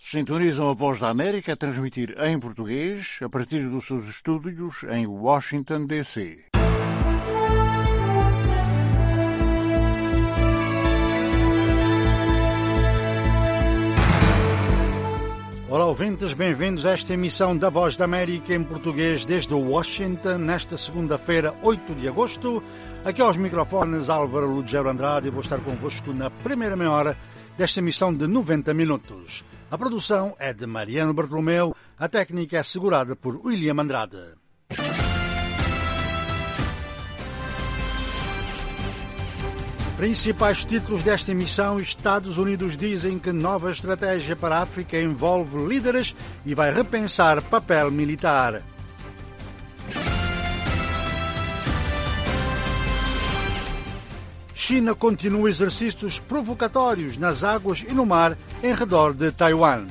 Sintonizam a Voz da América a transmitir em português a partir dos seus estúdios em Washington, D.C. Olá, ouvintes, bem-vindos a esta emissão da Voz da América em português desde Washington, nesta segunda-feira, 8 de agosto. Aqui aos microfones Álvaro Lugero Andrade e vou estar convosco na primeira meia hora desta emissão de 90 minutos. A produção é de Mariano Bartolomeu, a técnica é assegurada por William Andrade. Principais títulos desta emissão: Estados Unidos dizem que nova estratégia para a África envolve líderes e vai repensar papel militar. China continua exercícios provocatórios nas águas e no mar em redor de Taiwan.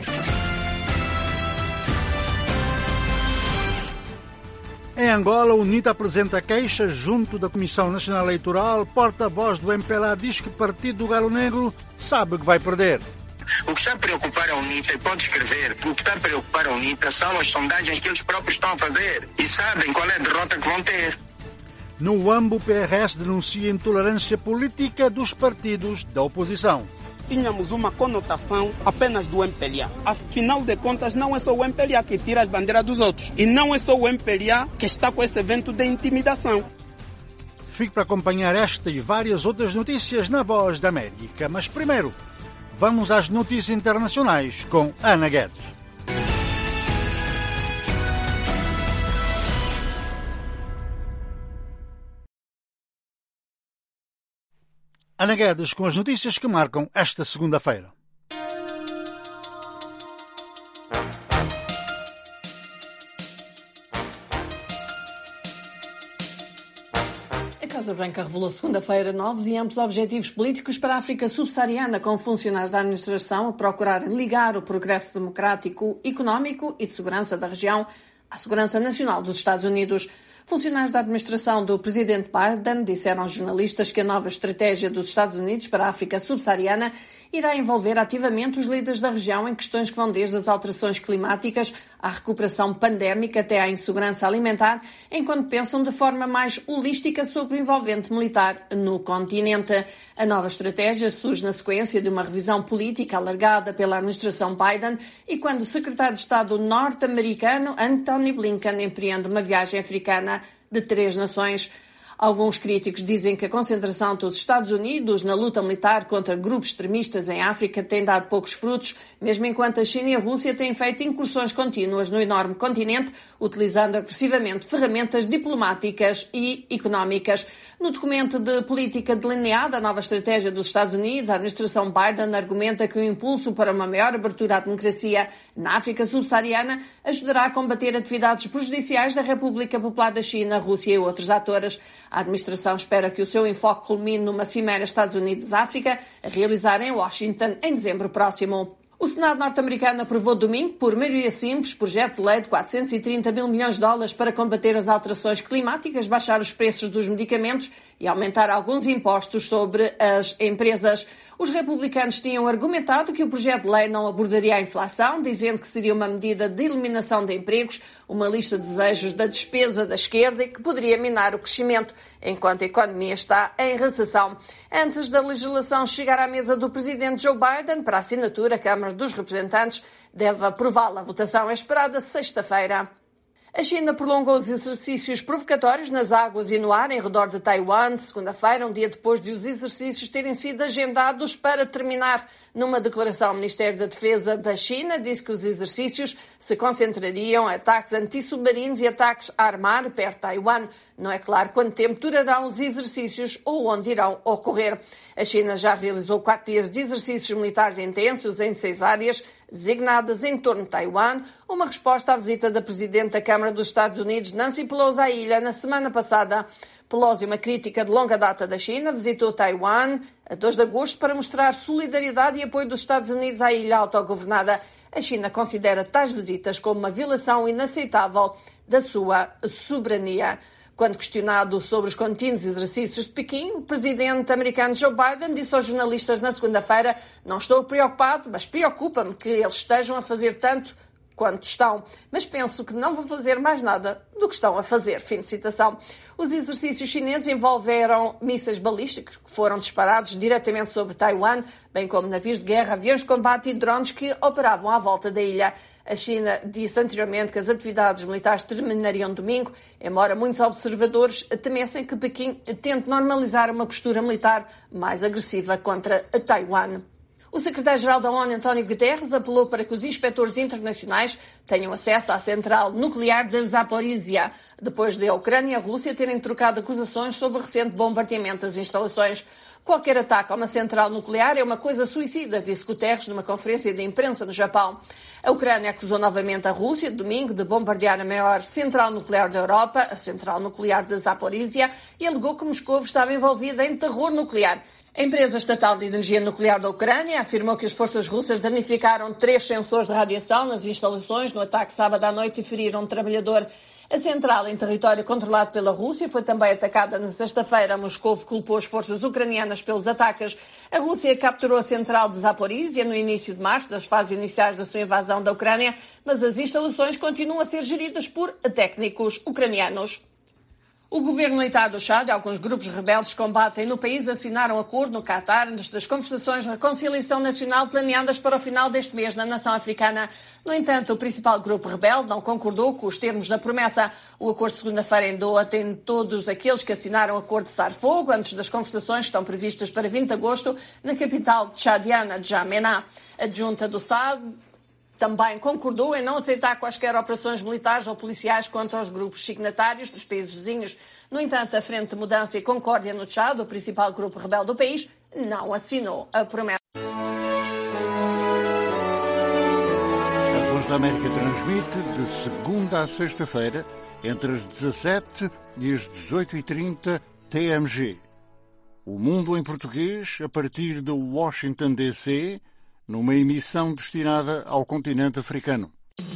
Em Angola, a UNITA apresenta queixas junto da Comissão Nacional Eleitoral. Porta-voz do MPLA diz que o Partido do Galo Negro sabe que vai perder. O que está a preocupar a UNITA, e pode escrever, o que está a preocupar a UNITA são as sondagens que eles próprios estão a fazer e sabem qual é a derrota que vão ter. No Uambo, o PRS denuncia a intolerância política dos partidos da oposição. Tínhamos uma conotação apenas do MPLA. Afinal de contas, não é só o MPLA que tira as bandeiras dos outros. E não é só o MPLA que está com esse evento de intimidação. Fique para acompanhar esta e várias outras notícias na Voz da América. Mas primeiro, vamos às notícias internacionais com Ana Guedes. Ana Guedes com as notícias que marcam esta segunda-feira. A Casa Branca revelou segunda-feira novos e amplos objetivos políticos para a África subsaariana, com funcionários da administração a procurarem ligar o progresso democrático, económico e de segurança da região à segurança nacional dos Estados Unidos. Funcionários da administração do presidente Biden disseram aos jornalistas que a nova estratégia dos Estados Unidos para a África subsaariana irá envolver ativamente os líderes da região em questões que vão desde as alterações climáticas à recuperação pandémica até à insegurança alimentar, enquanto pensam de forma mais holística sobre o envolvente militar no continente. A nova estratégia surge na sequência de uma revisão política alargada pela administração Biden e quando o secretário de Estado norte-americano Antony Blinken empreende uma viagem africana de 3 nações. Alguns críticos dizem que a concentração dos Estados Unidos na luta militar contra grupos extremistas em África tem dado poucos frutos, mesmo enquanto a China e a Rússia têm feito incursões contínuas no enorme continente, utilizando agressivamente ferramentas diplomáticas e económicas. No documento de política delineada, a nova estratégia dos Estados Unidos, a administração Biden argumenta que o impulso para uma maior abertura à democracia na África subsaariana ajudará a combater atividades prejudiciais da República Popular da China, Rússia e outros atores. A administração espera que o seu enfoque culmine numa cimeira Estados Unidos-África, a realizar em Washington em dezembro próximo. O Senado norte-americano aprovou domingo, por maioria simples, projeto de lei de 430 mil milhões de dólares para combater as alterações climáticas, baixar os preços dos medicamentos e aumentar alguns impostos sobre as empresas. Os republicanos tinham argumentado que o projeto de lei não abordaria a inflação, dizendo que seria uma medida de eliminação de empregos, uma lista de desejos da despesa da esquerda e que poderia minar o crescimento, enquanto a economia está em recessão. Antes da legislação chegar à mesa do presidente Joe Biden para assinatura, a Câmara dos Representantes deve aprová-la. A votação é esperada sexta-feira. A China prolongou os exercícios provocatórios nas águas e no ar em redor de Taiwan, segunda-feira, um dia depois de os exercícios terem sido agendados para terminar. Numa declaração, o Ministério da Defesa da China disse que os exercícios se concentrariam em ataques antissubmarinos e ataques a ar perto de Taiwan. Não é claro quanto tempo durarão os exercícios ou onde irão ocorrer. A China já realizou 4 dias de exercícios militares intensos em 6 áreas designadas em torno de Taiwan, uma resposta à visita da Presidente da Câmara dos Estados Unidos, Nancy Pelosi, à ilha na semana passada. Pelosi, uma crítica de longa data da China, visitou Taiwan a 2 de agosto para mostrar solidariedade e apoio dos Estados Unidos à ilha autogovernada. A China considera tais visitas como uma violação inaceitável da sua soberania. Quando questionado sobre os contínuos exercícios de Pequim, o presidente americano Joe Biden disse aos jornalistas na segunda-feira: "Não estou preocupado, mas preocupa-me que eles estejam a fazer tanto quanto estão, mas penso que não vão fazer mais nada do que estão a fazer." Fim de citação. Os exercícios chineses envolveram mísseis balísticos que foram disparados diretamente sobre Taiwan, bem como navios de guerra, aviões de combate e drones que operavam à volta da ilha. A China disse anteriormente que as atividades militares terminariam domingo, embora muitos observadores temessem que Pequim tente normalizar uma postura militar mais agressiva contra Taiwan. O secretário-geral da ONU, António Guterres, apelou para que os inspectores internacionais tenham acesso à central nuclear de Zaporizhia, depois de a Ucrânia e a Rússia terem trocado acusações sobre o recente bombardeamento das instalações. "Qualquer ataque a uma central nuclear é uma coisa suicida", disse Guterres numa conferência de imprensa no Japão. A Ucrânia acusou novamente a Rússia, domingo, de bombardear a maior central nuclear da Europa, a central nuclear de Zaporizhia, e alegou que Moscou estava envolvida em terror nuclear. A empresa estatal de energia nuclear da Ucrânia afirmou que as forças russas danificaram 3 sensores de radiação nas instalações no ataque sábado à noite e feriram um trabalhador. A central, em território controlado pela Rússia, foi também atacada na sexta-feira. Moscou culpou as forças ucranianas pelos ataques. A Rússia capturou a central de Zaporizhia no início de março, das fases iniciais da sua invasão da Ucrânia, mas as instalações continuam a ser geridas por técnicos ucranianos. O governo militar do Chad e alguns grupos rebeldes que combatem no país assinaram acordo no Catar antes das conversações de reconciliação nacional planeadas para o final deste mês na nação africana. No entanto, o principal grupo rebelde não concordou com os termos da promessa. O acordo de segunda-feira em Doha tem todos aqueles que assinaram o acordo de cessar-fogo antes das conversações que estão previstas para 20 de agosto na capital tchadiana de N'Djamena. A junta do SAD também concordou em não aceitar quaisquer operações militares ou policiais contra os grupos signatários dos países vizinhos. No entanto, a Frente de Mudança e Concórdia no Tchad, o principal grupo rebelde do país, não assinou a promessa. A Voz da América transmite de segunda a sexta-feira, entre as 17 e as 18h30 TMG. O Mundo em Português, a partir de Washington, D.C., numa emissão destinada ao continente africano.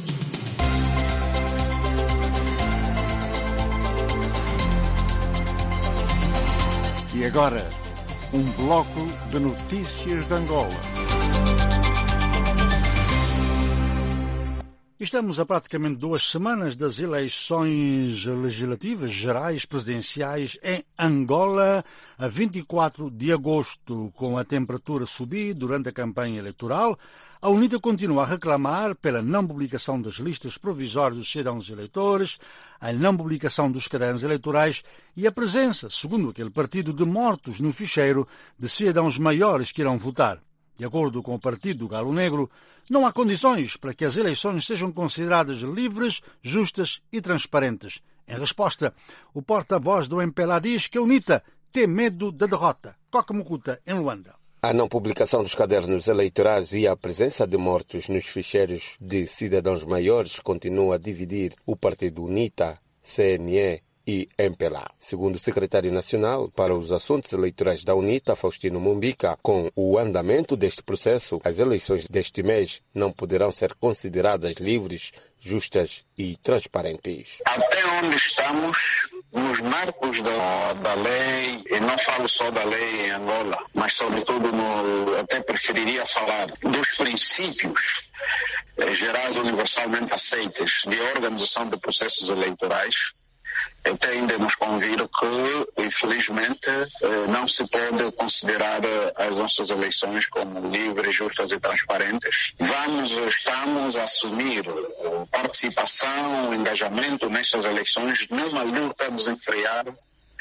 E agora, um bloco de notícias de Angola. Estamos a praticamente 2 semanas das eleições legislativas gerais presidenciais em Angola, a 24 de agosto. Com a temperatura subir durante a campanha eleitoral, a UNITA continua a reclamar pela não publicação das listas provisórias dos cidadãos eleitores, a não publicação dos cadernos eleitorais e a presença, segundo aquele partido, de mortos no ficheiro de cidadãos maiores que irão votar. De acordo com o partido Galo Negro, não há condições para que as eleições sejam consideradas livres, justas e transparentes. Em resposta, o porta-voz do MPLA diz que a UNITA tem medo da derrota. Coca Mucuta, em Luanda. A não publicação dos cadernos eleitorais e a presença de mortos nos ficheiros de cidadãos maiores continua a dividir o partido UNITA, CNE e MPLA. Segundo o secretário nacional para os assuntos eleitorais da UNITA, Faustino Mumbica, com o andamento deste processo, as eleições deste mês não poderão ser consideradas livres, justas e transparentes. Até onde estamos, nos marcos da lei, e não falo só da lei em Angola, mas sobretudo, até preferiria falar dos princípios gerais universalmente aceitos de organização de processos eleitorais, tendemos a convir que, infelizmente, não se pode considerar as nossas eleições como livres, justas e transparentes. Estamos a assumir participação, engajamento nestas eleições numa luta desenfreada,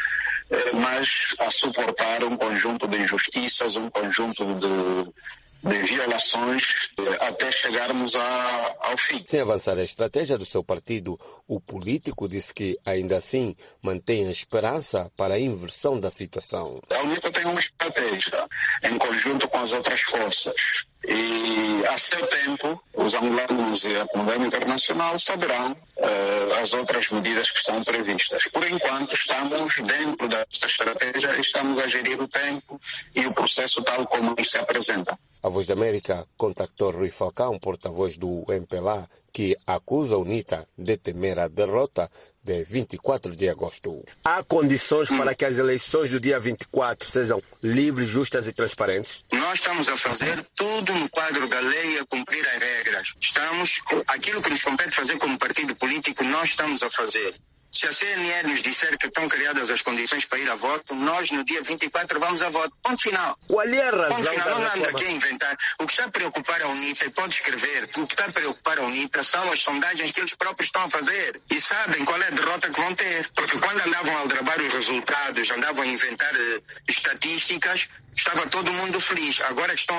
mas a suportar um conjunto de injustiças, um conjunto de violações até chegarmos ao fim. Sem avançar a estratégia do seu partido, o político disse que, ainda assim, mantém a esperança para a inversão da situação. A UNITA tem uma estratégia em conjunto com as outras forças. E, a seu tempo, os angolanos e a comunidade internacional saberão as outras medidas que estão previstas. Por enquanto, estamos dentro desta estratégia e estamos a gerir o tempo e o processo tal como ele se apresenta. A Voz da América contactou Rui Falcão, porta-voz do MPLA, que acusa a UNITA de temer a derrota de 24 de agosto. Há condições para que as eleições do dia 24 sejam livres, justas e transparentes? Nós estamos a fazer tudo no quadro da lei, a cumprir as regras. Aquilo que nos compete fazer como partido político, nós estamos a fazer. Se a CNE nos disser que estão criadas as condições para ir a voto, nós no dia 24 vamos a voto. Ponto final. Qual é a razão? Ponto final. Não anda aqui a inventar. O que está a preocupar a UNITA, e pode escrever, o que está a preocupar a UNITA são as sondagens que eles próprios estão a fazer. E sabem qual é a derrota que vão ter. Porque quando andavam a aldrabar os resultados, andavam a inventar estatísticas, estava todo mundo feliz. Agora que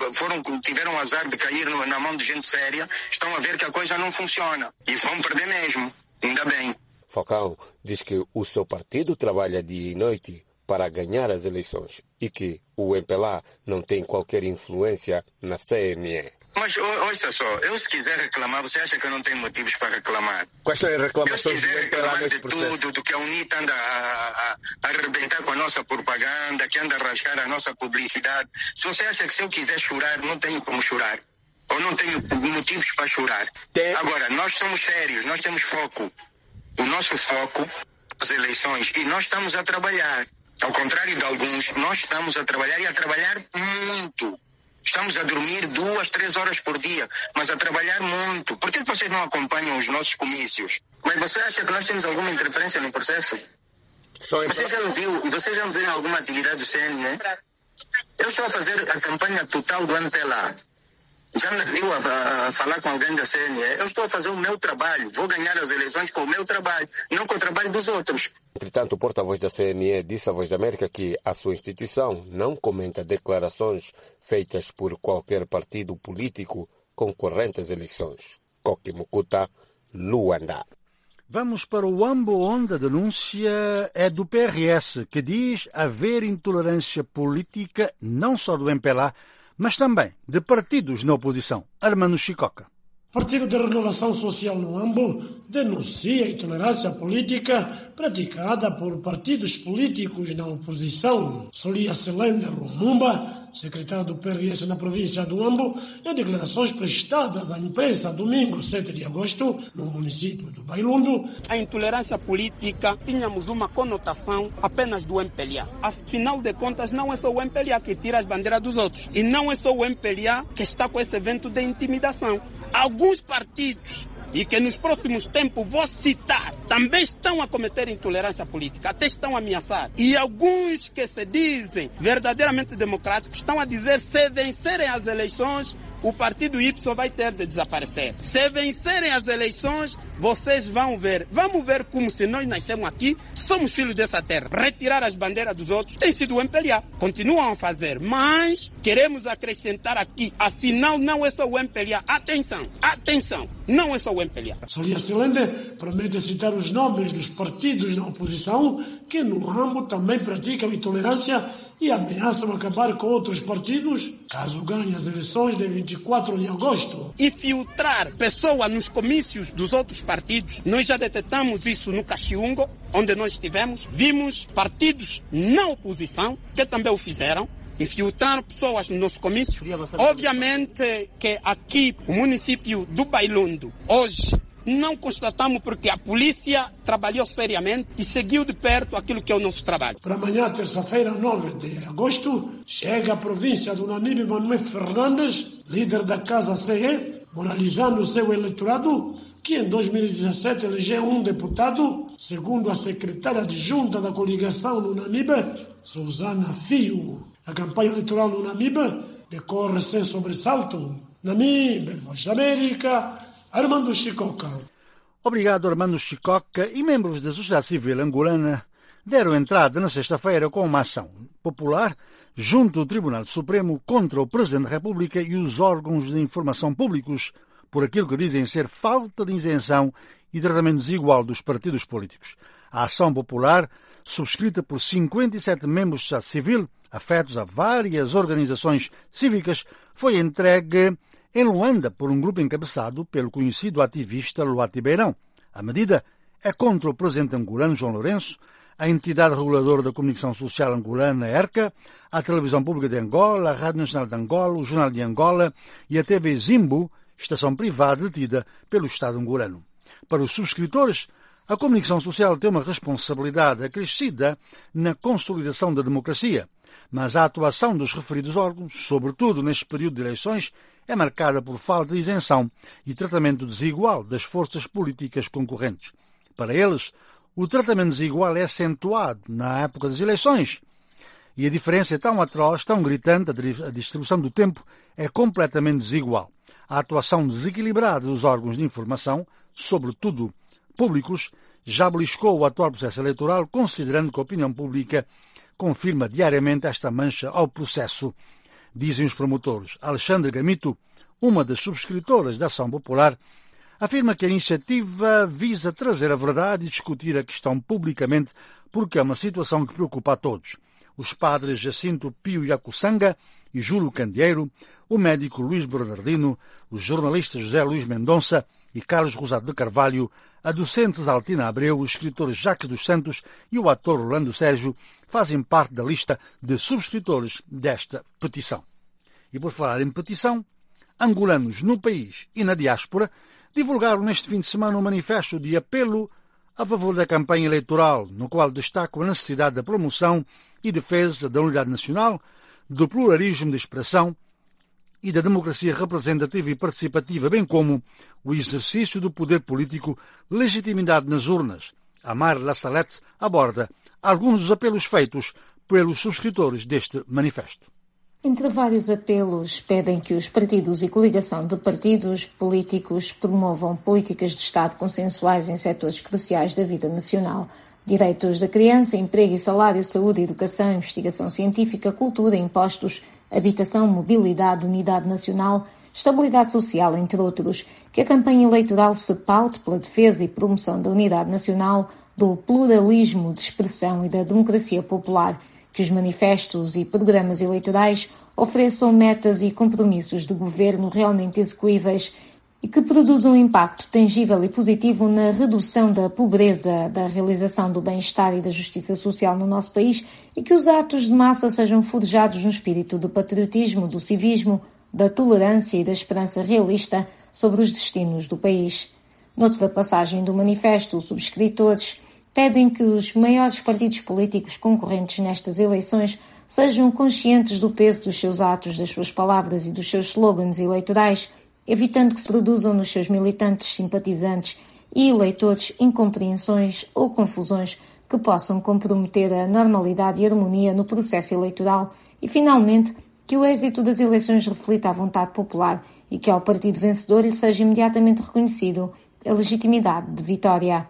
tiveram azar de cair na mão de gente séria, estão a ver que a coisa não funciona. E vão perder mesmo. Ainda bem. Falcão diz que o seu partido trabalha dia e noite para ganhar as eleições e que o MPLA não tem qualquer influência na CNE. Mas, ouça só, eu se quiser reclamar, você acha que eu não tenho motivos para reclamar? Quais são as reclamações do MPLA? Eu se quiser reclamar de processo? tudo, do que a UNITA anda a arrebentar com a nossa propaganda, que anda a rasgar a nossa publicidade. Se você acha que se eu quiser chorar, não tenho como chorar. Ou não tenho motivos para chorar. Agora, nós somos sérios, nós temos foco. O nosso foco, as eleições, e nós estamos a trabalhar. Ao contrário de alguns, nós estamos a trabalhar e a trabalhar muito. Estamos a dormir 2, 3 horas por dia, mas a trabalhar muito. Por que vocês não acompanham os nossos comícios? Mas você acha que nós temos alguma interferência no processo? Você já me viu alguma atividade do CNE? Eu estou a fazer a campanha total do MPLA. Já me viu a falar com alguém da CNE? Eu estou a fazer o meu trabalho. Vou ganhar as eleições com o meu trabalho, não com o trabalho dos outros. Entretanto, o porta-voz da CNE disse à Voz da América que a sua instituição não comenta declarações feitas por qualquer partido político concorrente às eleições. Coque Mucuta, Luanda. Vamos para o Huambo, onde a denúncia é do PRS, que diz haver intolerância política não só do MPLA, mas também de partidos na oposição. Armando Chicoca. Partido de Renovação Social no Huambo denuncia a intolerância política praticada por partidos políticos na oposição. Solia Celende Lumumba, secretário do PRS na província do Huambo, em declarações prestadas à imprensa domingo 7 de agosto, no município do Bailundo. A intolerância política, tínhamos uma conotação apenas do MPLA. Afinal de contas, não é só o MPLA que tira as bandeiras dos outros. E não é só o MPLA que está com esse evento de intimidação. Alguns partidos, e que nos próximos tempos vou citar, também estão a cometer intolerância política, até estão a ameaçar. E alguns que se dizem verdadeiramente democráticos estão a dizer: se vencerem as eleições, o partido Y vai ter de desaparecer. Se vencerem as eleições, vocês vão ver. Vamos ver como, se nós nascemos aqui, somos filhos dessa terra. Retirar as bandeiras dos outros tem sido o MPLA. Continuam a fazer, mas queremos acrescentar aqui, afinal não é só o MPLA. Atenção, atenção, não é só o MPLA. Solia Celende promete citar os nomes dos partidos na oposição que no Huambo também praticam intolerância e ameaçam acabar com outros partidos caso ganhem as eleições de 24 de agosto. Infiltrar pessoas nos comícios dos outros partidos. Nós já detectamos isso no Caxiungo, onde nós estivemos. Vimos partidos na oposição que também o fizeram. Infiltraram pessoas no nosso comício. Obviamente que aqui, o município do Bailundo, hoje, não constatamos porque a polícia trabalhou seriamente e seguiu de perto aquilo que é o nosso trabalho. Para amanhã, terça-feira, 9 de agosto, chega à província do Namibe Manuel Fernandes, líder da Casa CE, moralizando o seu eleitorado, que em 2017 elegeu um deputado, segundo a secretária adjunta da coligação no Namibe, Susana Fio. A campanha eleitoral no Namibe decorre sem sobressalto. Namibe, Voz da América, Armando Chicoca. Obrigado, Armando Chicoca. E membros da sociedade civil angolana deram entrada na sexta-feira com uma ação popular junto ao Tribunal Supremo contra o Presidente da República e os órgãos de informação públicos por aquilo que dizem ser falta de isenção e tratamento desigual dos partidos políticos. A ação popular, subscrita por 57 membros da sociedade civil, afetos a várias organizações cívicas, foi entregue em Luanda por um grupo encabeçado pelo conhecido ativista Luati Beirão. A medida é contra o presidente angolano João Lourenço, a entidade reguladora da comunicação social angolana, ERCA, a Televisão Pública de Angola, a Rádio Nacional de Angola, o Jornal de Angola e a TV Zimbo, estação privada detida pelo Estado angolano. Para os subscritores, A comunicação social tem uma responsabilidade acrescida na consolidação da democracia, mas a atuação dos referidos órgãos, sobretudo neste período de eleições, é marcada por falta de isenção e tratamento desigual das forças políticas concorrentes. Para eles, o tratamento desigual é acentuado na época das eleições e a diferença é tão atroz, tão gritante, a distribuição do tempo é completamente desigual. A atuação desequilibrada dos órgãos de informação, sobretudo públicos, já beliscou o atual processo eleitoral, considerando que a opinião pública confirma diariamente esta mancha ao processo, dizem os promotores. Alexandre Gamito, uma das subscritoras da Ação Popular, afirma que a iniciativa visa trazer a verdade e discutir a questão publicamente porque é uma situação que preocupa a todos. Os padres Jacinto Pio Yacussanga e Júlio Candeeiro, o médico Luís Bernardino, os jornalistas José Luís Mendonça e Carlos Rosado de Carvalho, a docente Zaltina Abreu, o escritor Jacques dos Santos e o ator Orlando Sérgio fazem parte da lista de subscritores desta petição. E por falar em petição, angolanos no país e na diáspora divulgaram neste fim de semana um manifesto de apelo a favor da campanha eleitoral, no qual destacam a necessidade da promoção e defesa da unidade nacional, do pluralismo de expressão e da democracia representativa e participativa, bem como o exercício do poder político, legitimidade nas urnas. Amar Lassalette aborda alguns dos apelos feitos pelos subscritores deste manifesto. Entre vários apelos, pedem que os partidos e coligação de partidos políticos promovam políticas de Estado consensuais em setores cruciais da vida nacional. Direitos da criança, emprego e salário, saúde, educação, investigação científica, cultura, impostos, habitação, mobilidade, unidade nacional, estabilidade social, entre outros. Que a campanha eleitoral se paute pela defesa e promoção da unidade nacional, do pluralismo de expressão e da democracia popular. Que os manifestos e programas eleitorais ofereçam metas e compromissos de governo realmente execuíveis e que produzam um impacto tangível e positivo na redução da pobreza, da realização do bem-estar e da justiça social no nosso país e que os atos de massa sejam forjados no espírito do patriotismo, do civismo, da tolerância e da esperança realista sobre os destinos do país. Noutra passagem do manifesto, os subscritores pedem que os maiores partidos políticos concorrentes nestas eleições sejam conscientes do peso dos seus atos, das suas palavras e dos seus slogans eleitorais, evitando que se produzam nos seus militantes, simpatizantes e eleitores incompreensões ou confusões que possam comprometer a normalidade e harmonia no processo eleitoral e, finalmente, que o êxito das eleições reflita a vontade popular e que ao partido vencedor lhe seja imediatamente reconhecido a legitimidade de vitória.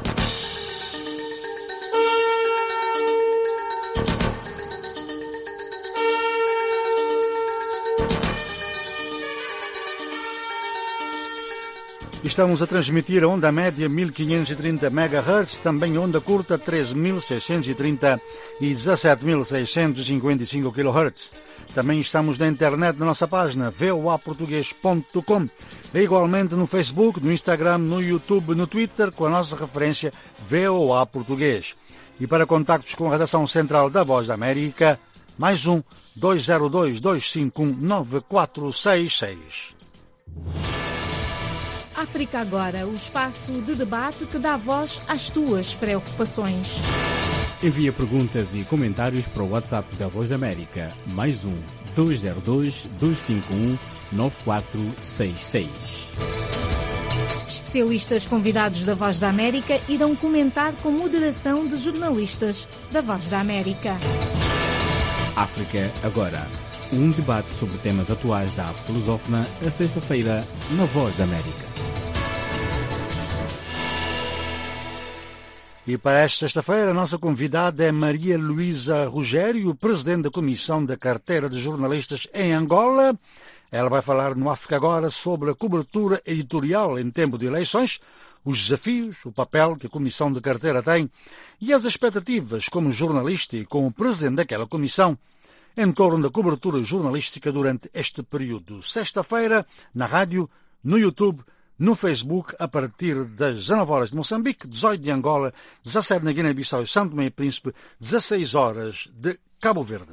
Estamos a transmitir a onda média 1530 MHz, também onda curta 13.630 e 17.655 kHz. Também estamos na internet na nossa página voaportugues.com e igualmente no Facebook, no Instagram, no YouTube, no Twitter com a nossa referência VOA Português. E para contactos com a redação central da Voz da América, mais 202-251-9466. África Agora, o espaço de debate que dá voz às tuas preocupações. Envia perguntas e comentários para o WhatsApp da Voz da América, mais 202-251-9466. Especialistas convidados da Voz da América irão comentar com moderação de jornalistas da Voz da América. África Agora, um debate sobre temas atuais da África lusófona, a sexta-feira, na Voz da América. E para esta sexta-feira, a nossa convidada é Maria Luísa Rogério, presidente da Comissão da Carteira de Jornalistas em Angola. Ela vai falar no África Agora sobre a cobertura editorial em tempo de eleições, os desafios, o papel que a Comissão de Carteira tem e as expectativas como jornalista e como presidente daquela comissão em torno da cobertura jornalística durante este período. Sexta-feira, na rádio, no YouTube, no Facebook, a partir das 19 horas de Moçambique, 18 de Angola, 17 na Guiné-Bissau e São Tomé e Príncipe, 16 horas de Cabo Verde.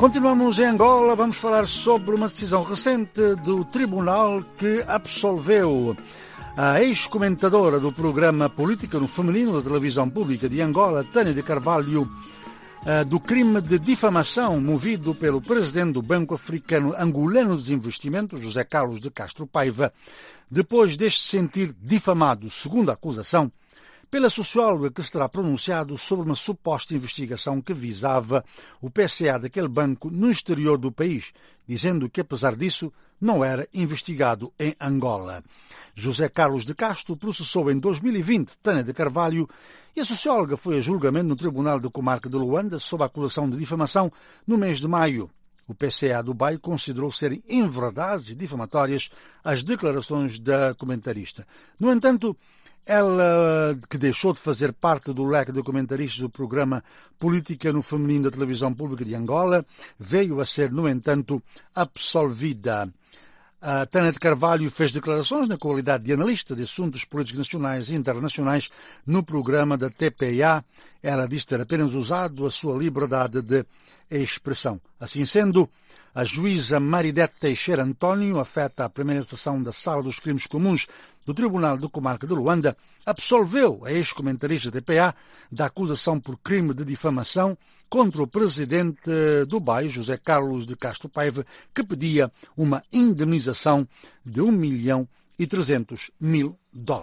Continuamos em Angola, vamos falar sobre uma decisão recente do tribunal que absolveu a ex-comentadora do programa Política no Feminino da televisão pública de Angola, Tânia de Carvalho, do crime de difamação movido pelo presidente do Banco Africano Angolano de Desinvestimento, José Carlos de Castro Paiva, depois deste se sentir difamado, segundo a acusação, pela socióloga que se terá pronunciado sobre uma suposta investigação que visava o PCA daquele banco no exterior do país, dizendo que, apesar disso, não era investigado em Angola. José Carlos de Castro processou em 2020 Tânia de Carvalho e a socióloga foi a julgamento no Tribunal da Comarca de Luanda sob a acusação de difamação no mês de maio. O PCA do BAI considerou serem inverdades e difamatórias as declarações da comentarista. No entanto, ela, que deixou de fazer parte do leque de comentaristas do programa Política no Feminino da televisão pública de Angola, veio a ser, no entanto, absolvida. A Tânia de Carvalho fez declarações na qualidade de analista de assuntos políticos nacionais e internacionais no programa da TPA. Ela disse ter apenas usado a sua liberdade de expressão. Assim sendo, a juíza Maridete Teixeira António, afeta a primeira sessão da Sala dos Crimes Comuns do Tribunal da Comarca de Luanda, absolveu a ex-comentarista da TPA da acusação por crime de difamação contra o presidente do BAI, José Carlos de Castro Paiva, que pedia uma indemnização de $1.300.000.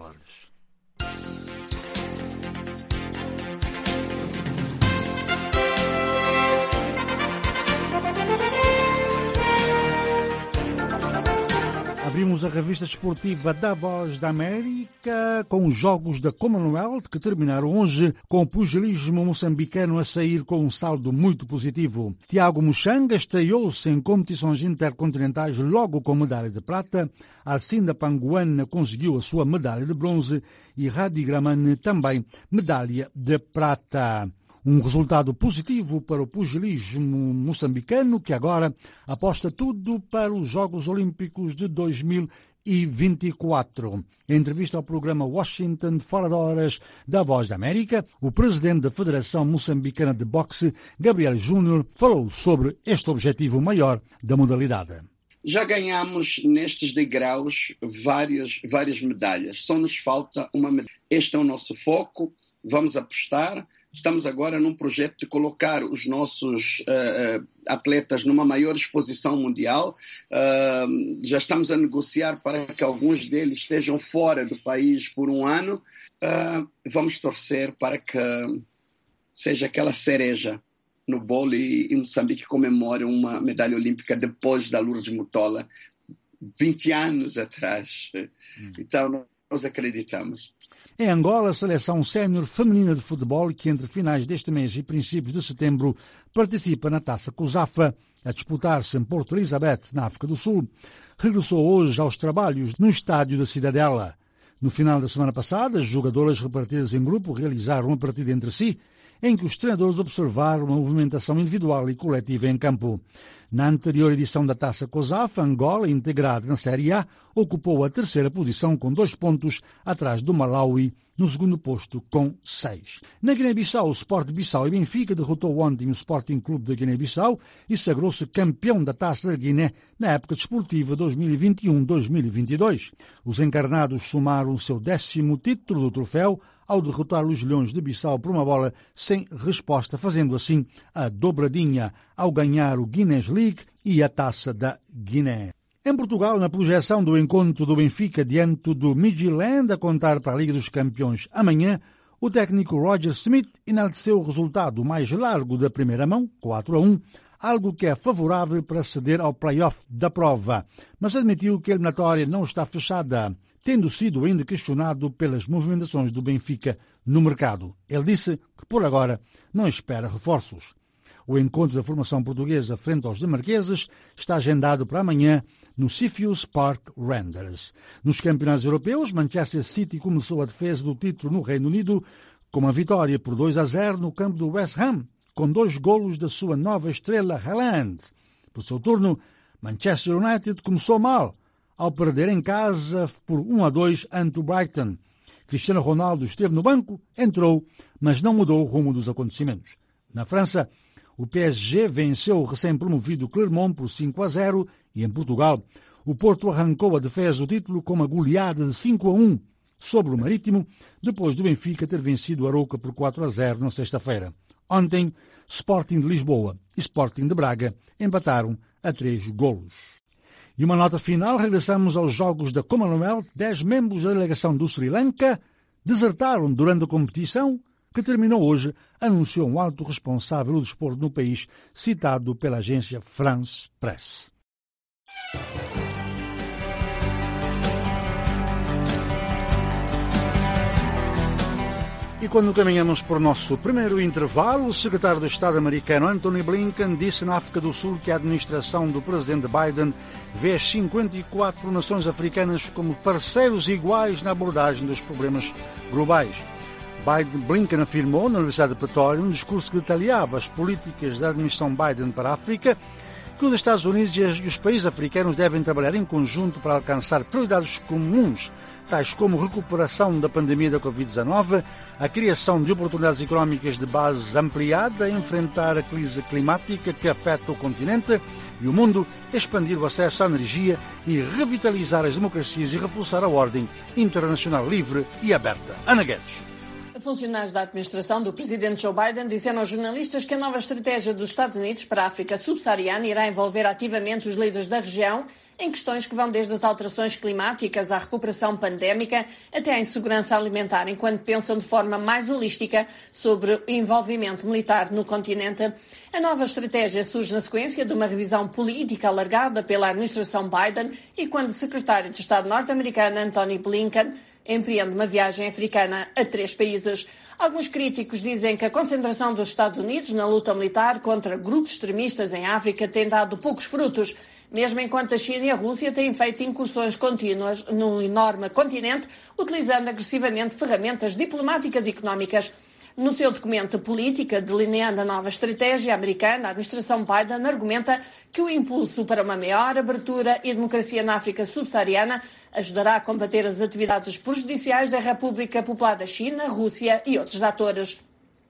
Abrimos a revista desportiva da Voz da América com os Jogos da Commonwealth, que terminaram hoje com o pugilismo moçambicano a sair com um saldo muito positivo. Tiago Muxanga estreou-se em competições intercontinentais logo com medalha de prata. Alcinda Panguana conseguiu a sua medalha de bronze e Radi Gramane também medalha de prata. Um resultado positivo para o pugilismo moçambicano, que agora aposta tudo para os Jogos Olímpicos de 2024. Em entrevista ao programa Washington Fora de Horas da Voz da América, o presidente da Federação Moçambicana de Boxe, Gabriel Júnior, falou sobre este objetivo maior da modalidade. Já ganhamos nestes degraus várias medalhas, só nos falta uma medalha. Este é o nosso foco, vamos apostar. Estamos agora num projeto de colocar os nossos atletas numa maior exposição mundial. Já estamos a negociar para que alguns deles estejam fora do país por um ano. Vamos torcer para que seja aquela cereja no bolo e Moçambique comemore uma medalha olímpica depois da Lourdes Mutola, 20 anos atrás. Então, nós acreditamos. Em Angola, a seleção sénior feminina de futebol, que entre finais deste mês e princípios de setembro participa na Taça COSAFA, a disputar-se em Porto Elizabeth, na África do Sul, regressou hoje aos trabalhos no estádio da Cidadela. No final da semana passada, as jogadoras repartidas em grupo realizaram uma partida entre si, em que os treinadores observaram uma movimentação individual e coletiva em campo. Na anterior edição da Taça COSAFA, Angola, integrada na Série A, ocupou a terceira posição com 2 pontos, atrás do Malawi, no segundo posto com 6. Na Guiné-Bissau, o Sport Bissau e Benfica derrotou ontem o Sporting Clube da Guiné-Bissau e sagrou-se campeão da Taça da Guiné na época desportiva 2021-2022. Os encarnados somaram o seu 10º título do troféu ao derrotar os Leões de Bissau por uma bola sem resposta, fazendo assim a dobradinha ao ganhar o Guinness League e a Taça da Guiné. Em Portugal, na projeção do encontro do Benfica diante do Midtjylland a contar para a Liga dos Campeões amanhã, o técnico Roger Smith enalteceu o resultado mais largo da primeira mão, 4-1, algo que é favorável para aceder ao play-off da prova, mas admitiu que a eliminatória não está fechada, tendo sido ainda questionado pelas movimentações do Benfica no mercado. Ele disse que, por agora, não espera reforços. O encontro da formação portuguesa frente aos dinamarqueses está agendado para amanhã no Cepheus Park Rangers. Nos campeonatos europeus, Manchester City começou a defesa do título no Reino Unido com uma vitória por 2-0 no campo do West Ham, com 2 golos da sua nova estrela Haaland. Por seu turno, Manchester United começou mal, ao perder em casa por 1-2 ante o Brighton. Cristiano Ronaldo esteve no banco, entrou, mas não mudou o rumo dos acontecimentos. Na França, o PSG venceu o recém-promovido Clermont por 5-0 e, em Portugal, o Porto arrancou a defesa do título com uma goleada de 5-1 sobre o Marítimo, depois do Benfica ter vencido o Arouca por 4-0 na sexta-feira. Ontem, Sporting de Lisboa e Sporting de Braga empataram a 3 golos. E uma nota final, regressamos aos Jogos da Commonwealth. 10 membros da delegação do Sri Lanka desertaram durante a competição, que terminou hoje, anunciou um alto responsável do desporto no país, citado pela agência France Press. E quando caminhamos para o nosso primeiro intervalo, o secretário de Estado americano Antony Blinken disse na África do Sul que a administração do presidente Biden vê as 54 nações africanas como parceiros iguais na abordagem dos problemas globais. Blinken afirmou na Universidade de Pretória, um discurso que detalhava as políticas da administração Biden para a África, que os Estados Unidos e os países africanos devem trabalhar em conjunto para alcançar prioridades comuns, tais como a recuperação da pandemia da Covid-19, a criação de oportunidades económicas de base ampliada, enfrentar a crise climática que afeta o continente e o mundo, expandir o acesso à energia e revitalizar as democracias e reforçar a ordem internacional livre e aberta. Ana Guedes. Funcionários da administração do presidente Joe Biden disseram aos jornalistas que a nova estratégia dos Estados Unidos para a África subsaariana irá envolver ativamente os líderes da região em questões que vão desde as alterações climáticas à recuperação pandémica até à insegurança alimentar, enquanto pensam de forma mais holística sobre o envolvimento militar no continente. A nova estratégia surge na sequência de uma revisão política alargada pela administração Biden e quando o secretário de Estado norte-americano Antony Blinken empreende uma viagem africana a 3 países. Alguns críticos dizem que a concentração dos Estados Unidos na luta militar contra grupos extremistas em África tem dado poucos frutos, mesmo enquanto a China e a Rússia têm feito incursões contínuas num enorme continente, utilizando agressivamente ferramentas diplomáticas e económicas. No seu documento de política, delineando a nova estratégia americana, a administração Biden argumenta que o impulso para uma maior abertura e democracia na África subsaariana ajudará a combater as atividades prejudiciais da República Popular da China, Rússia e outros atores.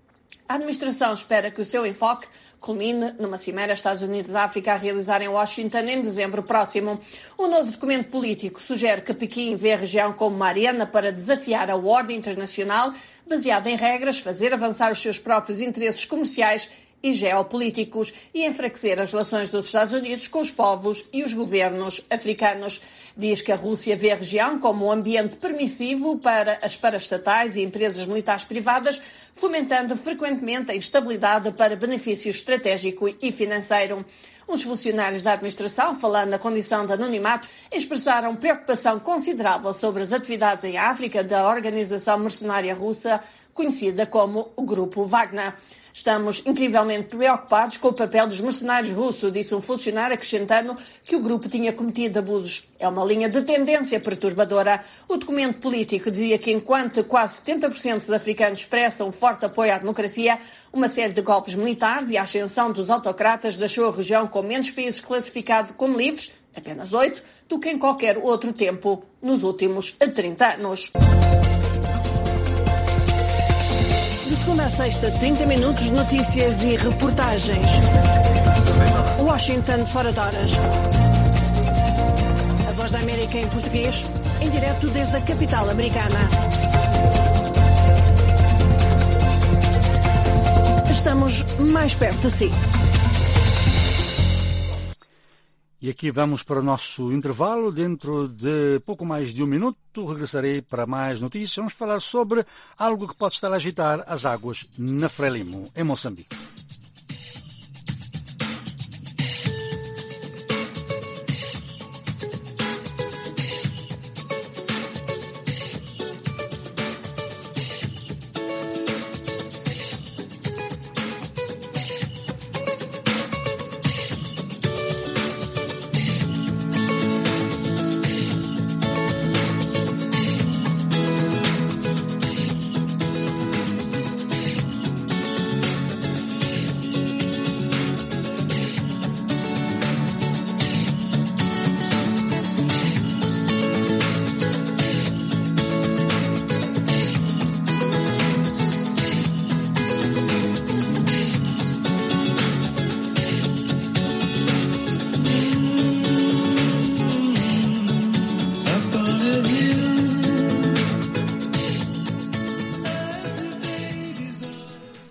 A administração espera que o seu enfoque culmine numa cimeira Estados Unidos-África a realizar em Washington em dezembro próximo. O novo documento político sugere que Pequim vê a região como uma arena para desafiar a ordem internacional, baseada em regras, fazer avançar os seus próprios interesses comerciais e geopolíticos e enfraquecer as relações dos Estados Unidos com os povos e os governos africanos. Diz que a Rússia vê a região como um ambiente permissivo para as paraestatais e empresas militares privadas, fomentando frequentemente a instabilidade para benefício estratégico e financeiro. Uns funcionários da administração, falando na condição de anonimato, expressaram preocupação considerável sobre as atividades em África da organização mercenária russa, conhecida como o Grupo Wagner. Estamos incrivelmente preocupados com o papel dos mercenários russos, disse um funcionário, acrescentando que o grupo tinha cometido abusos. É uma linha de tendência perturbadora. O documento político dizia que enquanto quase 70% dos africanos expressam um forte apoio à democracia, uma série de golpes militares e a ascensão dos autocratas deixou a região com menos países classificados como livres, apenas 8, do que em qualquer outro tempo nos últimos 30 anos. De segunda a sexta, 30 minutos de notícias e reportagens. Washington fora de horas. A Voz da América em português, em direto desde a capital americana. Estamos mais perto de si. E aqui vamos para o nosso intervalo. Dentro de pouco mais de um minuto regressarei para mais notícias. Vamos falar sobre algo que pode estar a agitar as águas na Frelimo, em Moçambique.